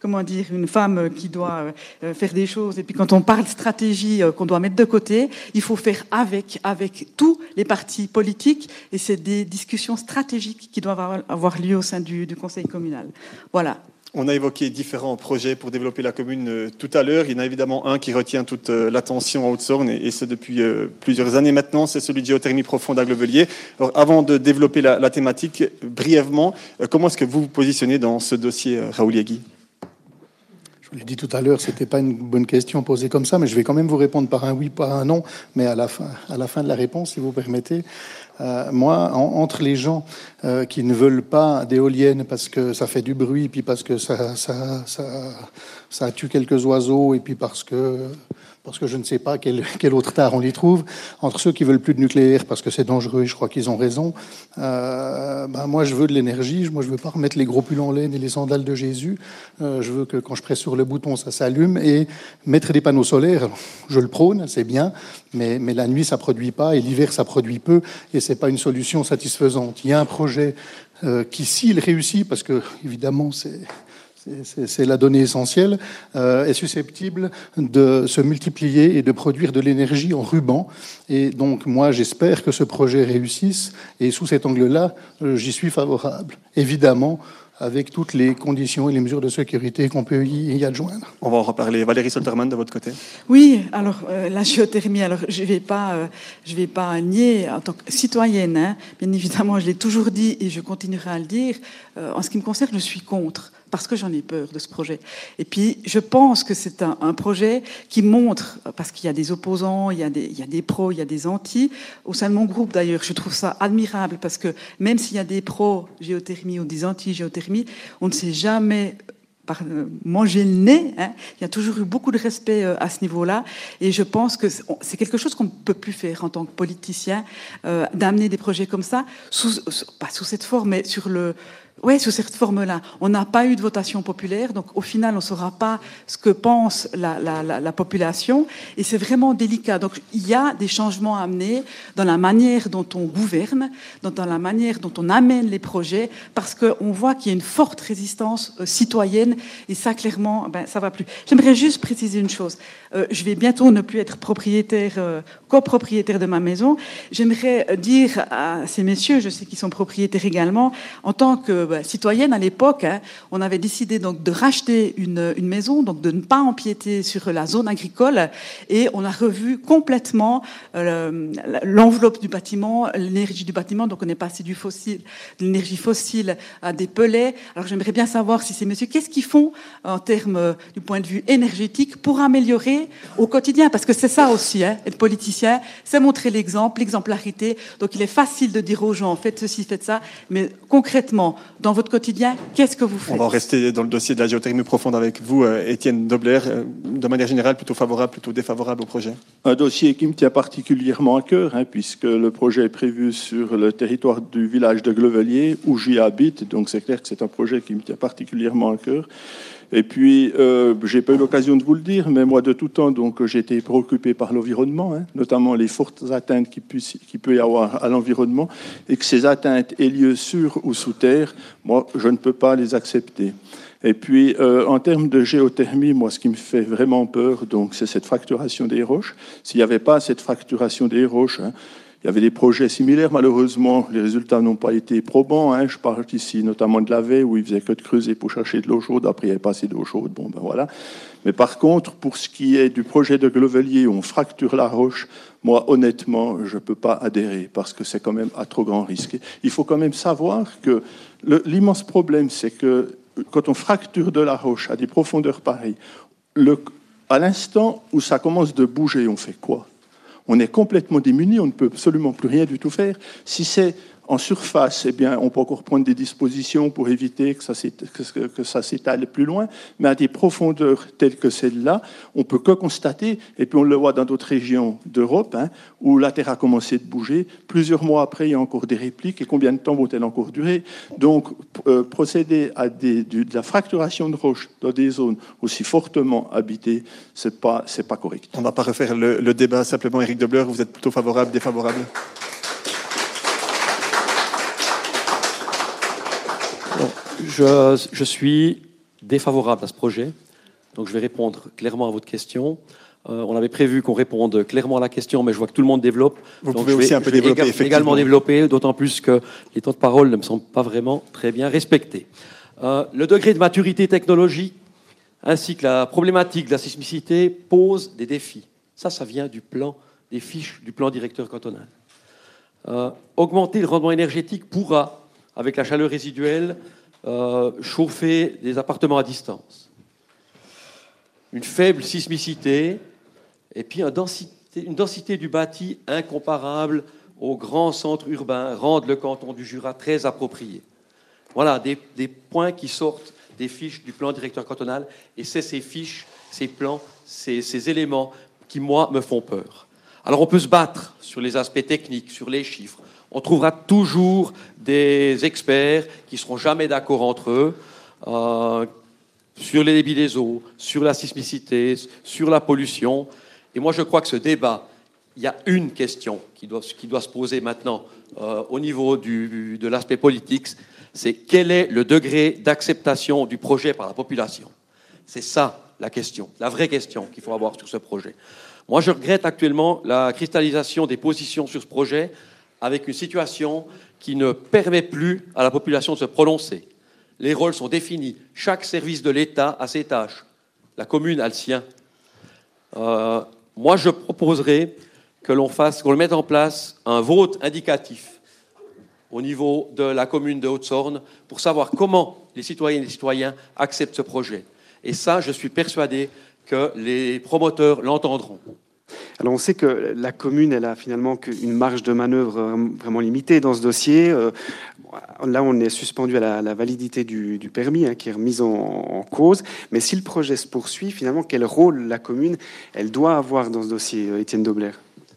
une femme qui doit faire des choses. Et puis quand on parle stratégie qu'on doit mettre de côté, il faut faire avec tous les partis politiques. Et c'est des discussions stratégiques qui doivent avoir lieu au sein du conseil communal. Voilà. On a évoqué différents projets pour développer la commune tout à l'heure. Il y en a évidemment un qui retient toute l'attention en Haute-Saône, et ce depuis plusieurs années maintenant, c'est celui de géothermie profonde à Glevelier. Alors, avant de développer la thématique, brièvement, comment est-ce que vous vous positionnez dans ce dossier, Raoul Yagui? Je vous l'ai dit tout à l'heure, c'était pas une bonne question posée comme ça, mais je vais quand même vous répondre par un oui, par un non, mais à la fin de la réponse, si vous permettez. Moi, entre les gens qui ne veulent pas d'éoliennes parce que ça fait du bruit, puis parce que ça tue quelques oiseaux, et puis parce que je ne sais pas quel autre tard on y trouve, entre ceux qui veulent plus de nucléaire parce que c'est dangereux, et je crois qu'ils ont raison, moi je veux de l'énergie, moi je veux pas remettre les gros pulls en laine et les sandales de Jésus, je veux que quand je presse sur le bouton ça s'allume, et mettre des panneaux solaires, je le prône, c'est bien, mais la nuit ça produit pas, et l'hiver ça produit peu, et c'est pas une solution satisfaisante. Il y a un projet qui, s'il réussit, parce que évidemment c'est la donnée essentielle, est susceptible de se multiplier et de produire de l'énergie en ruban. Et donc, moi, j'espère que ce projet réussisse. Et sous cet angle-là, j'y suis favorable. Évidemment, avec toutes les conditions et les mesures de sécurité qu'on peut y adjoindre. On va en reparler. Valérie Solterman, de votre côté. Oui, alors la géothermie, alors je vais pas nier en tant que citoyenne, hein, bien évidemment, je l'ai toujours dit et je continuerai à le dire. En ce qui me concerne, je suis contre, parce que j'en ai peur de ce projet. Et puis, je pense que c'est un projet qui montre, parce qu'il y a des opposants, il y a des pros, il y a des antis. Au sein de mon groupe, d'ailleurs, je trouve ça admirable, parce que même s'il y a des pros-géothermie ou des anti-géothermie, on ne sait jamais manger le nez. Hein. Il y a toujours eu beaucoup de respect à ce niveau-là. Et je pense que c'est quelque chose qu'on ne peut plus faire en tant que politicien, d'amener des projets comme ça, pas sous cette forme, mais sur Oui, sous cette forme-là. On n'a pas eu de votation populaire, donc au final, on ne saura pas ce que pense la population, et c'est vraiment délicat. Donc il y a des changements à amener dans la manière dont on gouverne, dans la manière dont on amène les projets, parce qu'on voit qu'il y a une forte résistance citoyenne, et ça, clairement, ça ne va plus. J'aimerais juste préciser une chose. Je vais bientôt ne plus être copropriétaire de ma maison. J'aimerais dire à ces messieurs, je sais qu'ils sont propriétaires également, en tant que citoyenne à l'époque, on avait décidé donc de racheter une maison, donc de ne pas empiéter sur la zone agricole, et on a revu complètement l'enveloppe du bâtiment, l'énergie du bâtiment. Donc on est passé de l'énergie fossile à des pellets. Alors j'aimerais bien savoir si ces messieurs, qu'est-ce qu'ils font en termes du point de vue énergétique pour améliorer au quotidien, parce que c'est ça aussi, être politicien, c'est montrer l'exemple, l'exemplarité. Donc il est facile de dire aux gens, faites ceci, faites ça, mais concrètement, dans votre quotidien, qu'est-ce que vous faites? On va en rester dans le dossier de la géothermie profonde avec vous, Étienne Dobler. De manière générale, plutôt favorable, plutôt défavorable au projet? Un dossier qui me tient particulièrement à cœur, puisque le projet est prévu sur le territoire du village de Glevelier, où j'y habite. Donc c'est clair que c'est un projet qui me tient particulièrement à cœur. Et puis, j'ai pas eu l'occasion de vous le dire, mais moi, de tout temps, donc, j'ai été préoccupé par l'environnement, notamment les fortes atteintes qu'il peut y avoir à l'environnement, et que ces atteintes aient lieu sur ou sous terre, moi, je ne peux pas les accepter. Et puis, en termes de géothermie, moi, ce qui me fait vraiment peur, donc, c'est cette fracturation des roches. S'il n'y avait pas cette fracturation des roches, il y avait des projets similaires. Malheureusement, les résultats n'ont pas été probants. Je parle ici notamment de la Veille, où ils faisaient que de creuser pour chercher de l'eau chaude. Après, il n'y avait pas assez d'eau chaude. Bon, ben voilà. Mais par contre, pour ce qui est du projet de Glevelier, où on fracture la roche, moi, honnêtement, je ne peux pas adhérer, parce que c'est quand même à trop grand risque. Il faut quand même savoir que l'immense problème, c'est que quand on fracture de la roche à des profondeurs pareilles, à l'instant où ça commence de bouger, on fait quoi? On est complètement démuni, on ne peut absolument plus rien du tout faire. Si c'est en surface, eh bien, on peut encore prendre des dispositions pour éviter que ça s'étale plus loin, mais à des profondeurs telles que celle-là, on peut que constater, et puis on le voit dans d'autres régions d'Europe, où la Terre a commencé de bouger. Plusieurs mois après, il y a encore des répliques, et combien de temps vont-elles encore durer? Donc, procéder à de la fracturation de roches dans des zones aussi fortement habitées, c'est pas correct. On ne va pas refaire le débat, simplement, Éric Dobler, vous êtes plutôt favorable, défavorable? Je suis défavorable à ce projet, donc je vais répondre clairement à votre question. On avait prévu qu'on réponde clairement à la question, mais je vois que tout le monde développe. Vous pouvez aussi un peu développer, effectivement. Également développer, d'autant plus que les temps de parole ne me semblent pas vraiment très bien respectés. Le degré de maturité technologique ainsi que la problématique de la sismicité posent des défis. Ça vient des fiches du plan directeur cantonal. Augmenter le rendement énergétique pourra, avec la chaleur résiduelle, chauffer des appartements à distance. Une faible sismicité et puis une densité du bâti incomparable aux grands centres urbains rendent le canton du Jura très approprié. Voilà des points qui sortent des fiches du plan directeur cantonal, et c'est ces fiches, ces plans, ces éléments qui, moi, me font peur. Alors on peut se battre sur les aspects techniques, sur les chiffres. On trouvera toujours des experts qui ne seront jamais d'accord entre eux sur les débits des eaux, sur la sismicité, sur la pollution. Et moi, je crois que ce débat, il y a une question qui doit se poser maintenant au niveau de l'aspect politique, c'est quel est le degré d'acceptation du projet par la population? C'est ça la question, la vraie question qu'il faut avoir sur ce projet. Moi, je regrette actuellement la cristallisation des positions sur ce projet avec une situation qui ne permet plus à la population de se prononcer. Les rôles sont définis. Chaque service de l'État a ses tâches. La commune a le sien. Moi, je proposerais qu'on mette en place un vote indicatif au niveau de la commune de Haute-Sorne pour savoir comment les citoyennes et les citoyens acceptent ce projet. Et ça, je suis persuadé que les promoteurs l'entendront. Alors on sait que la commune, elle a finalement qu'une marge de manœuvre vraiment limitée dans ce dossier. Là, on est suspendu à la validité du permis, qui est remise en cause. Mais si le projet se poursuit, finalement, quel rôle la commune, elle doit avoir dans ce dossier, Étienne Dobler?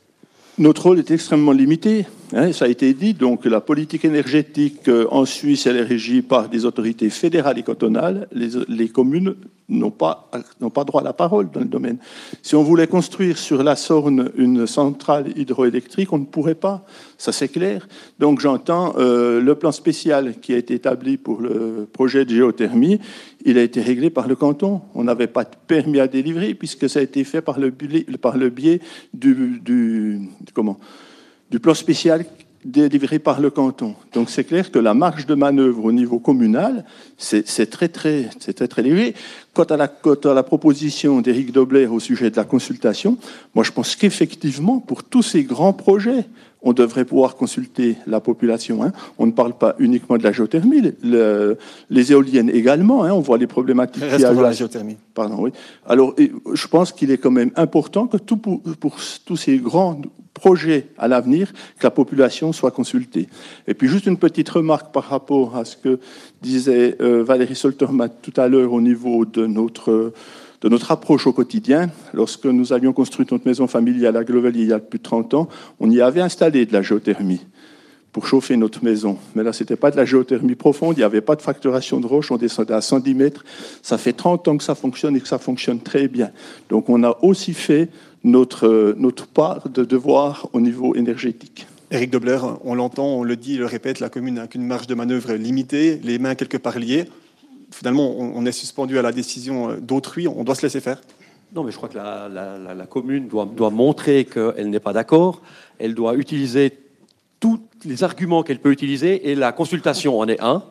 Notre rôle est extrêmement limité, hein, ça a été dit. Donc, la politique énergétique en Suisse, elle est régie par des autorités fédérales et cantonales. Les communes n'ont pas droit à la parole dans le domaine. Si on voulait construire sur la Sorne une centrale hydroélectrique, on ne pourrait pas, ça c'est clair. Donc, j'entends le plan spécial qui a été établi pour le projet de géothermie, il a été réglé par le canton. On n'avait pas de permis à délivrer puisque ça a été fait par le biais du plan spécial délivré par le canton. Donc c'est clair que la marge de manœuvre au niveau communal, c'est très léger. Quant à la proposition d'Éric Dobler au sujet de la consultation, moi je pense qu'effectivement, pour tous ces grands projets, on devrait pouvoir consulter la population. Hein. On ne parle pas uniquement de la géothermie, les éoliennes également. Hein. On voit les problématiques. Restons dans la géothermie. Pardon, oui. Alors, je pense qu'il est quand même important que pour tous ces grands projets à l'avenir, que la population soit consultée. Et puis, juste une petite remarque par rapport à ce que disait Valérie Solterman tout à l'heure au niveau de notre approche au quotidien. Lorsque nous avions construit notre maison familiale à Glovelier il y a plus de 30 ans, on y avait installé de la géothermie pour chauffer notre maison. Mais là, ce n'était pas de la géothermie profonde, il n'y avait pas de fracturation de roche, on descendait à 110 mètres. Ça fait 30 ans que ça fonctionne et que ça fonctionne très bien. Donc on a aussi fait notre part de devoir au niveau énergétique. Éric Dobler, on l'entend, on le dit, on le répète, la commune n'a qu'une marge de manœuvre limitée, les mains quelque part liées. Finalement, on est suspendu à la décision d'autrui, on doit se laisser faire. Non, mais je crois que la commune doit montrer qu'elle n'est pas d'accord. Elle doit utiliser tous les arguments qu'elle peut utiliser, et la consultation en est un.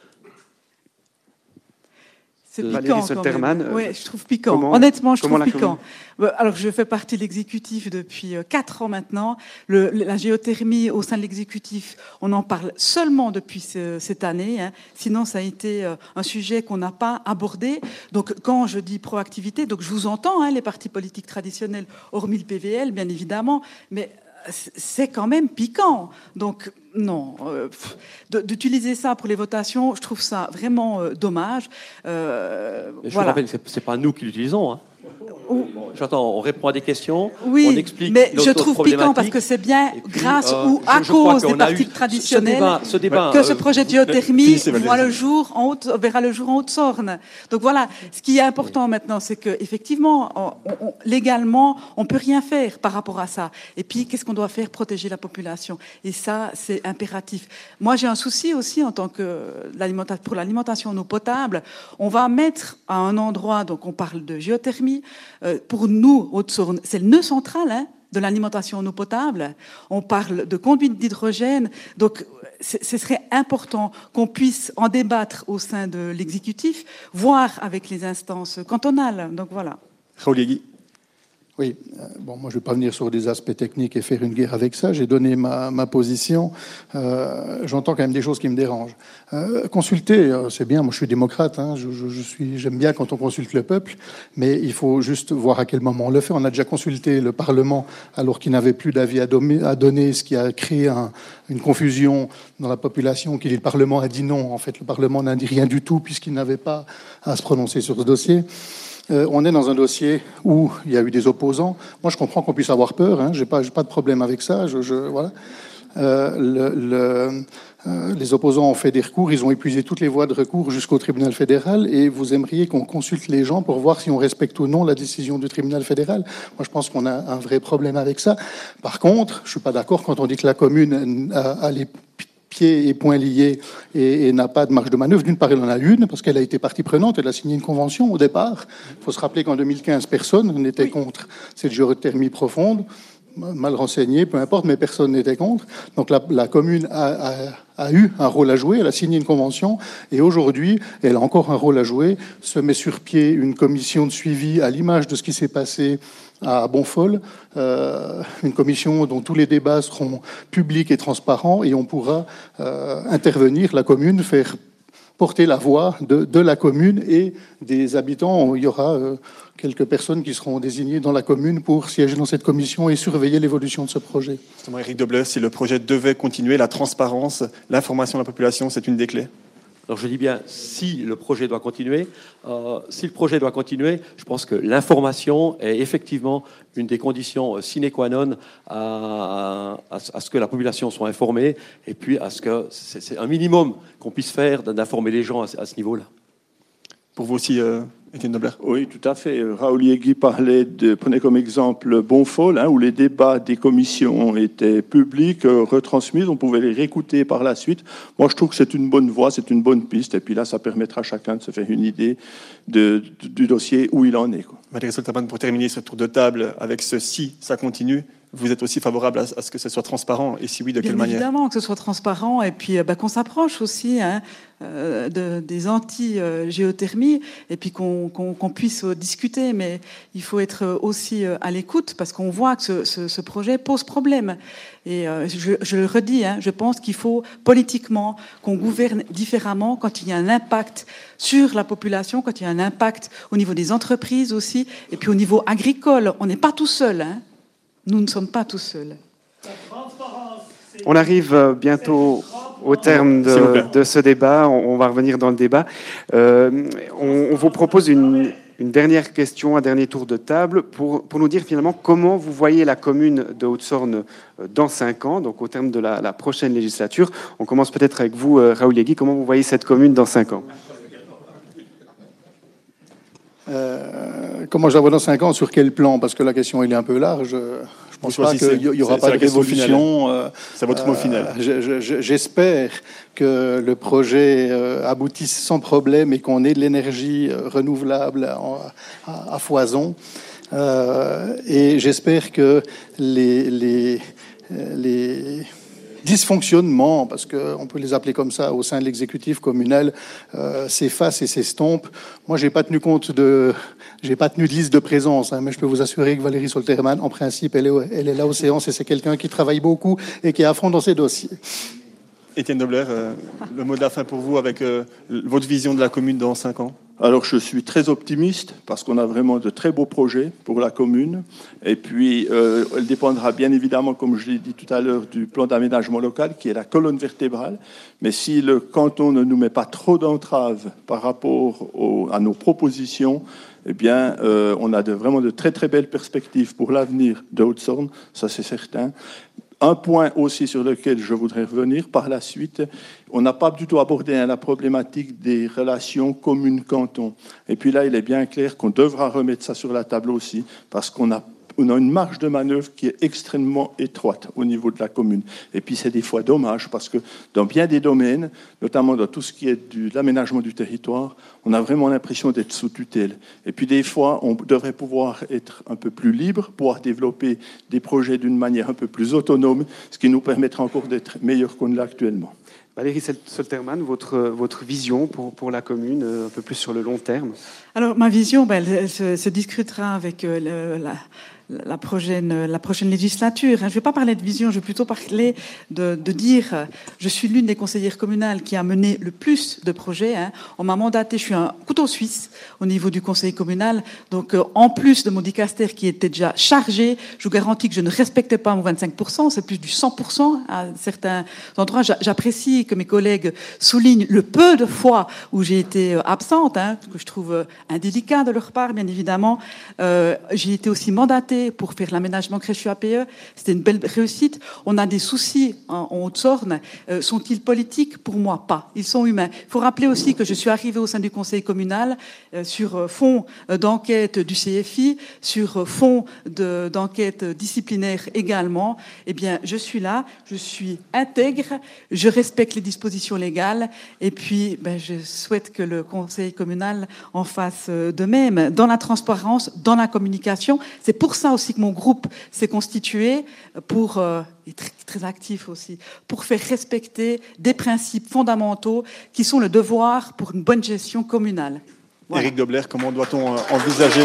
C'est piquant, Solterman, oui, je trouve piquant. Honnêtement, je trouve piquant. Alors, je fais partie de l'exécutif depuis 4 ans maintenant. La géothermie au sein de l'exécutif, on en parle seulement depuis cette année. Hein. Sinon, ça a été un sujet qu'on n'a pas abordé. Donc, quand je dis proactivité, donc je vous entends, hein, les partis politiques traditionnels, hormis le PVL, bien évidemment, mais c'est quand même piquant. Donc, non, d'utiliser ça pour les votations, je trouve ça vraiment dommage. Je vous rappelle que ce n'est pas nous qui l'utilisons. Hein. J'entends, on répond à des questions, oui, on explique. Mais je trouve piquant parce que c'est bien grâce ou à cause des partis traditionnels que ce projet de géothermie verra le jour en Haute-Sorne. Donc voilà, ce qui est important maintenant, c'est qu'effectivement, légalement, on ne peut rien faire par rapport à ça. Et puis, qu'est-ce qu'on doit faire? Protéger la population. Et ça, c'est impératif. Moi, j'ai un souci aussi en tant que pour l'alimentation en eau potable. On va mettre à un endroit, donc on parle de géothermie, pour nous, Haute-Sorne, c'est le nœud central, hein, de l'alimentation en eau potable. On parle de conduite d'hydrogène. Donc, ce serait important qu'on puisse en débattre au sein de l'exécutif, voire avec les instances cantonales. Donc, voilà. Raoul Yegui. Oui, bon, moi je ne vais pas venir sur des aspects techniques et faire une guerre avec ça. J'ai donné ma position. J'entends quand même des choses qui me dérangent. Consulter, c'est bien. Moi je suis démocrate. Hein, j'aime bien quand on consulte le peuple, mais il faut juste voir à quel moment on le fait. On a déjà consulté le Parlement alors qu'il n'avait plus d'avis à donner, ce qui a créé une confusion dans la population. Le Parlement a dit non. En fait, le Parlement n'a dit rien du tout puisqu'il n'avait pas à se prononcer sur ce dossier. On est dans un dossier où il y a eu des opposants. Moi, je comprends qu'on puisse avoir peur. Hein. J'ai pas de problème avec ça. Voilà. Les opposants ont fait des recours. Ils ont épuisé toutes les voies de recours jusqu'au tribunal fédéral. Et vous aimeriez qu'on consulte les gens pour voir si on respecte ou non la décision du tribunal fédéral. Moi, je pense qu'on a un vrai problème avec ça. Par contre, je suis pas d'accord quand on dit que la commune a les pieds et poings liés et n'a pas de marge de manœuvre. D'une part, elle en a une, parce qu'elle a été partie prenante, elle a signé une convention au départ. Il faut se rappeler qu'en 2015, personne n'était contre cette géothermie profonde, mal renseignée, peu importe, mais personne n'était contre. Donc la commune a eu un rôle à jouer, elle a signé une convention, et aujourd'hui, elle a encore un rôle à jouer, se met sur pied une commission de suivi à l'image de ce qui s'est passé à Bonfol, une commission dont tous les débats seront publics et transparents, et on pourra intervenir, la commune, faire porter la voix de la commune et des habitants. Il y aura quelques personnes qui seront désignées dans la commune pour siéger dans cette commission et surveiller l'évolution de ce projet. Justement, Éric Dobler, si le projet devait continuer, la transparence, l'information de la population, c'est une des clés. Alors je dis bien si le projet doit continuer. Si le projet doit continuer, je pense que l'information est effectivement une des conditions sine qua non à ce que la population soit informée, et puis à ce que c'est un minimum qu'on puisse faire d'informer les gens à ce niveau-là. Pour vous aussi, Étienne Dobler. Oui, tout à fait. Raoul Yegui prenait comme exemple Bonfol, où les débats des commissions étaient publics, retransmis, on pouvait les réécouter par la suite. Moi, je trouve que c'est une bonne voie, c'est une bonne piste, et puis là, ça permettra à chacun de se faire une idée du dossier, où il en est. Valérie Solterman, pour terminer ce tour de table avec ceci, ça continue. Vous êtes aussi favorable à ce que ce soit transparent, et si oui, de quelle manière? Évidemment, que ce soit transparent, et puis qu'on s'approche aussi des anti-géothermie, et puis qu'on puisse discuter. Mais il faut être aussi à l'écoute, parce qu'on voit que ce projet pose problème. Et je le redis, je pense qu'il faut politiquement qu'on gouverne différemment quand il y a un impact sur la population, quand il y a un impact au niveau des entreprises aussi, et puis au niveau agricole. On n'est pas tout seul, Nous ne sommes pas tout seuls. On arrive bientôt au terme de ce débat. On va revenir dans le débat. On vous propose une dernière question, un dernier tour de table pour nous dire finalement comment vous voyez la commune de Haute-Sorne dans 5 ans, donc au terme de la prochaine législature. On commence peut-être avec vous, Raoul Yegui. Comment vous voyez cette commune dans 5 ans? Comment je la vois dans 5 ans? Sur quel plan? Parce que la question elle est un peu large. Je pense pas qu'il y aura pas de révolution. C'est votre mot final. J'espère que le projet aboutisse sans problème et qu'on ait de l'énergie renouvelable à foison. Et j'espère que les dysfonctionnements, parce qu'on peut les appeler comme ça au sein de l'exécutif communal, s'effacent et s'estompent. Moi, j'ai pas tenu de liste de présence, mais je peux vous assurer que Valérie Solterman, en principe, elle est là aux séances et c'est quelqu'un qui travaille beaucoup et qui est à fond dans ses dossiers. Étienne Dobler, le mot de la fin pour vous avec votre vision de la commune dans 5 ans. Alors, je suis très optimiste parce qu'on a vraiment de très beaux projets pour la commune. Et puis, elle dépendra bien évidemment, comme je l'ai dit tout à l'heure, du plan d'aménagement local qui est la colonne vertébrale. Mais si le canton ne nous met pas trop d'entraves par rapport à nos propositions, eh bien, on a vraiment de très très belles perspectives pour l'avenir de Haute-Sorne, ça c'est certain. Un point aussi sur lequel je voudrais revenir par la suite, on n'a pas du tout abordé la problématique des relations communes-canton. Et puis là, il est bien clair qu'on devra remettre ça sur la table aussi, parce qu'on a une marge de manœuvre qui est extrêmement étroite au niveau de la commune. Et puis c'est des fois dommage, parce que dans bien des domaines, notamment dans tout ce qui est de l'aménagement du territoire, on a vraiment l'impression d'être sous tutelle. Et puis des fois, on devrait pouvoir être un peu plus libre, pouvoir développer des projets d'une manière un peu plus autonome, ce qui nous permettra encore d'être meilleur qu'on l'est actuellement. Valérie Solterman, votre vision pour la commune, un peu plus sur le long terme? Alors, ma vision, elle se discutera avec la prochaine législature. Je ne vais pas parler de vision, je vais plutôt parler de dire, je suis l'une des conseillères communales qui a mené le plus de projets. On m'a mandaté, je suis un couteau suisse au niveau du conseil communal. Donc, en plus de mon dicaster qui était déjà chargé, je vous garantis que je ne respectais pas mon 25%, c'est plus du 100% à certains endroits. J'apprécie que mes collègues soulignent le peu de fois où j'ai été absente, que je trouve indélicat de leur part, bien évidemment. J'ai été aussi mandatée pour faire l'aménagement crèche UAPE. C'était une belle réussite. On a des soucis en Haute-Sorne. Sont-ils politiques? Pour moi, pas. Ils sont humains. Il faut rappeler aussi que je suis arrivée au sein du conseil communal sur fond d'enquête du CFI, sur fond d'enquête disciplinaire également. Eh bien, je suis là, je suis intègre, je respecte les dispositions légales et puis je souhaite que le conseil communal en fasse de même dans la transparence, dans la communication. C'est pour ça aussi que mon groupe s'est constitué pour, et très, très actif aussi, pour faire respecter des principes fondamentaux qui sont le devoir pour une bonne gestion communale. Voilà. Éric Dobler, comment doit-on envisager...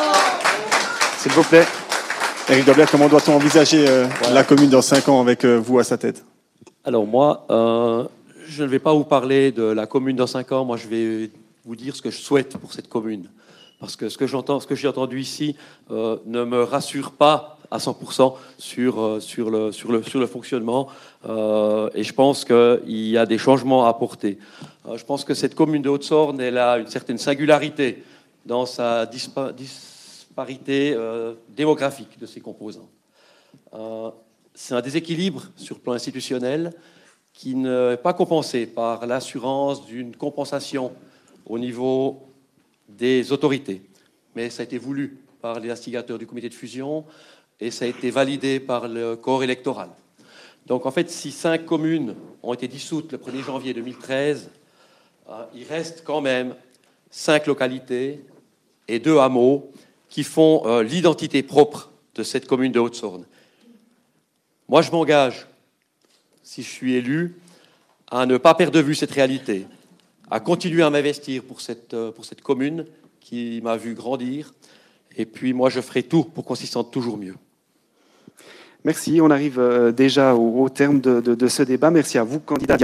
S'il vous plaît. Éric Dobler, comment doit-on envisager la commune dans 5 ans avec vous à sa tête? Alors moi, je ne vais pas vous parler de la commune dans 5 ans. Moi, je vais vous dire ce que je souhaite pour cette commune. Parce que ce que j'ai entendu ici ne me rassure pas à 100% sur le fonctionnement. Et je pense qu'il y a des changements à apporter. Je pense que cette commune de Haute-Sorne, elle a une certaine singularité dans sa disparité démographique de ses composants. C'est un déséquilibre sur le plan institutionnel qui n'est pas compensé par l'assurance d'une compensation au niveau des autorités. Mais ça a été voulu par les instigateurs du comité de fusion et ça a été validé par le corps électoral. Donc en fait, si 5 communes ont été dissoutes le 1er janvier 2013, il reste quand même 5 localités et 2 hameaux qui font l'identité propre de cette commune de Haute-Sorne. Moi, je m'engage, si je suis élu, à ne pas perdre de vue cette réalité, à continuer à m'investir pour cette commune qui m'a vu grandir. Et puis, moi, je ferai tout pour qu'on s'y sente toujours mieux. Merci. On arrive déjà au terme de ce débat. Merci à vous, candidats.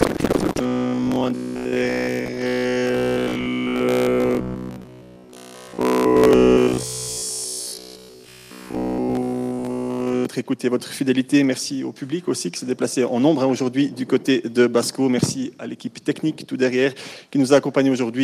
Écoutez votre fidélité. Merci au public aussi qui s'est déplacé en nombre aujourd'hui du côté de Basco. Merci à l'équipe technique tout derrière qui nous a accompagnés aujourd'hui.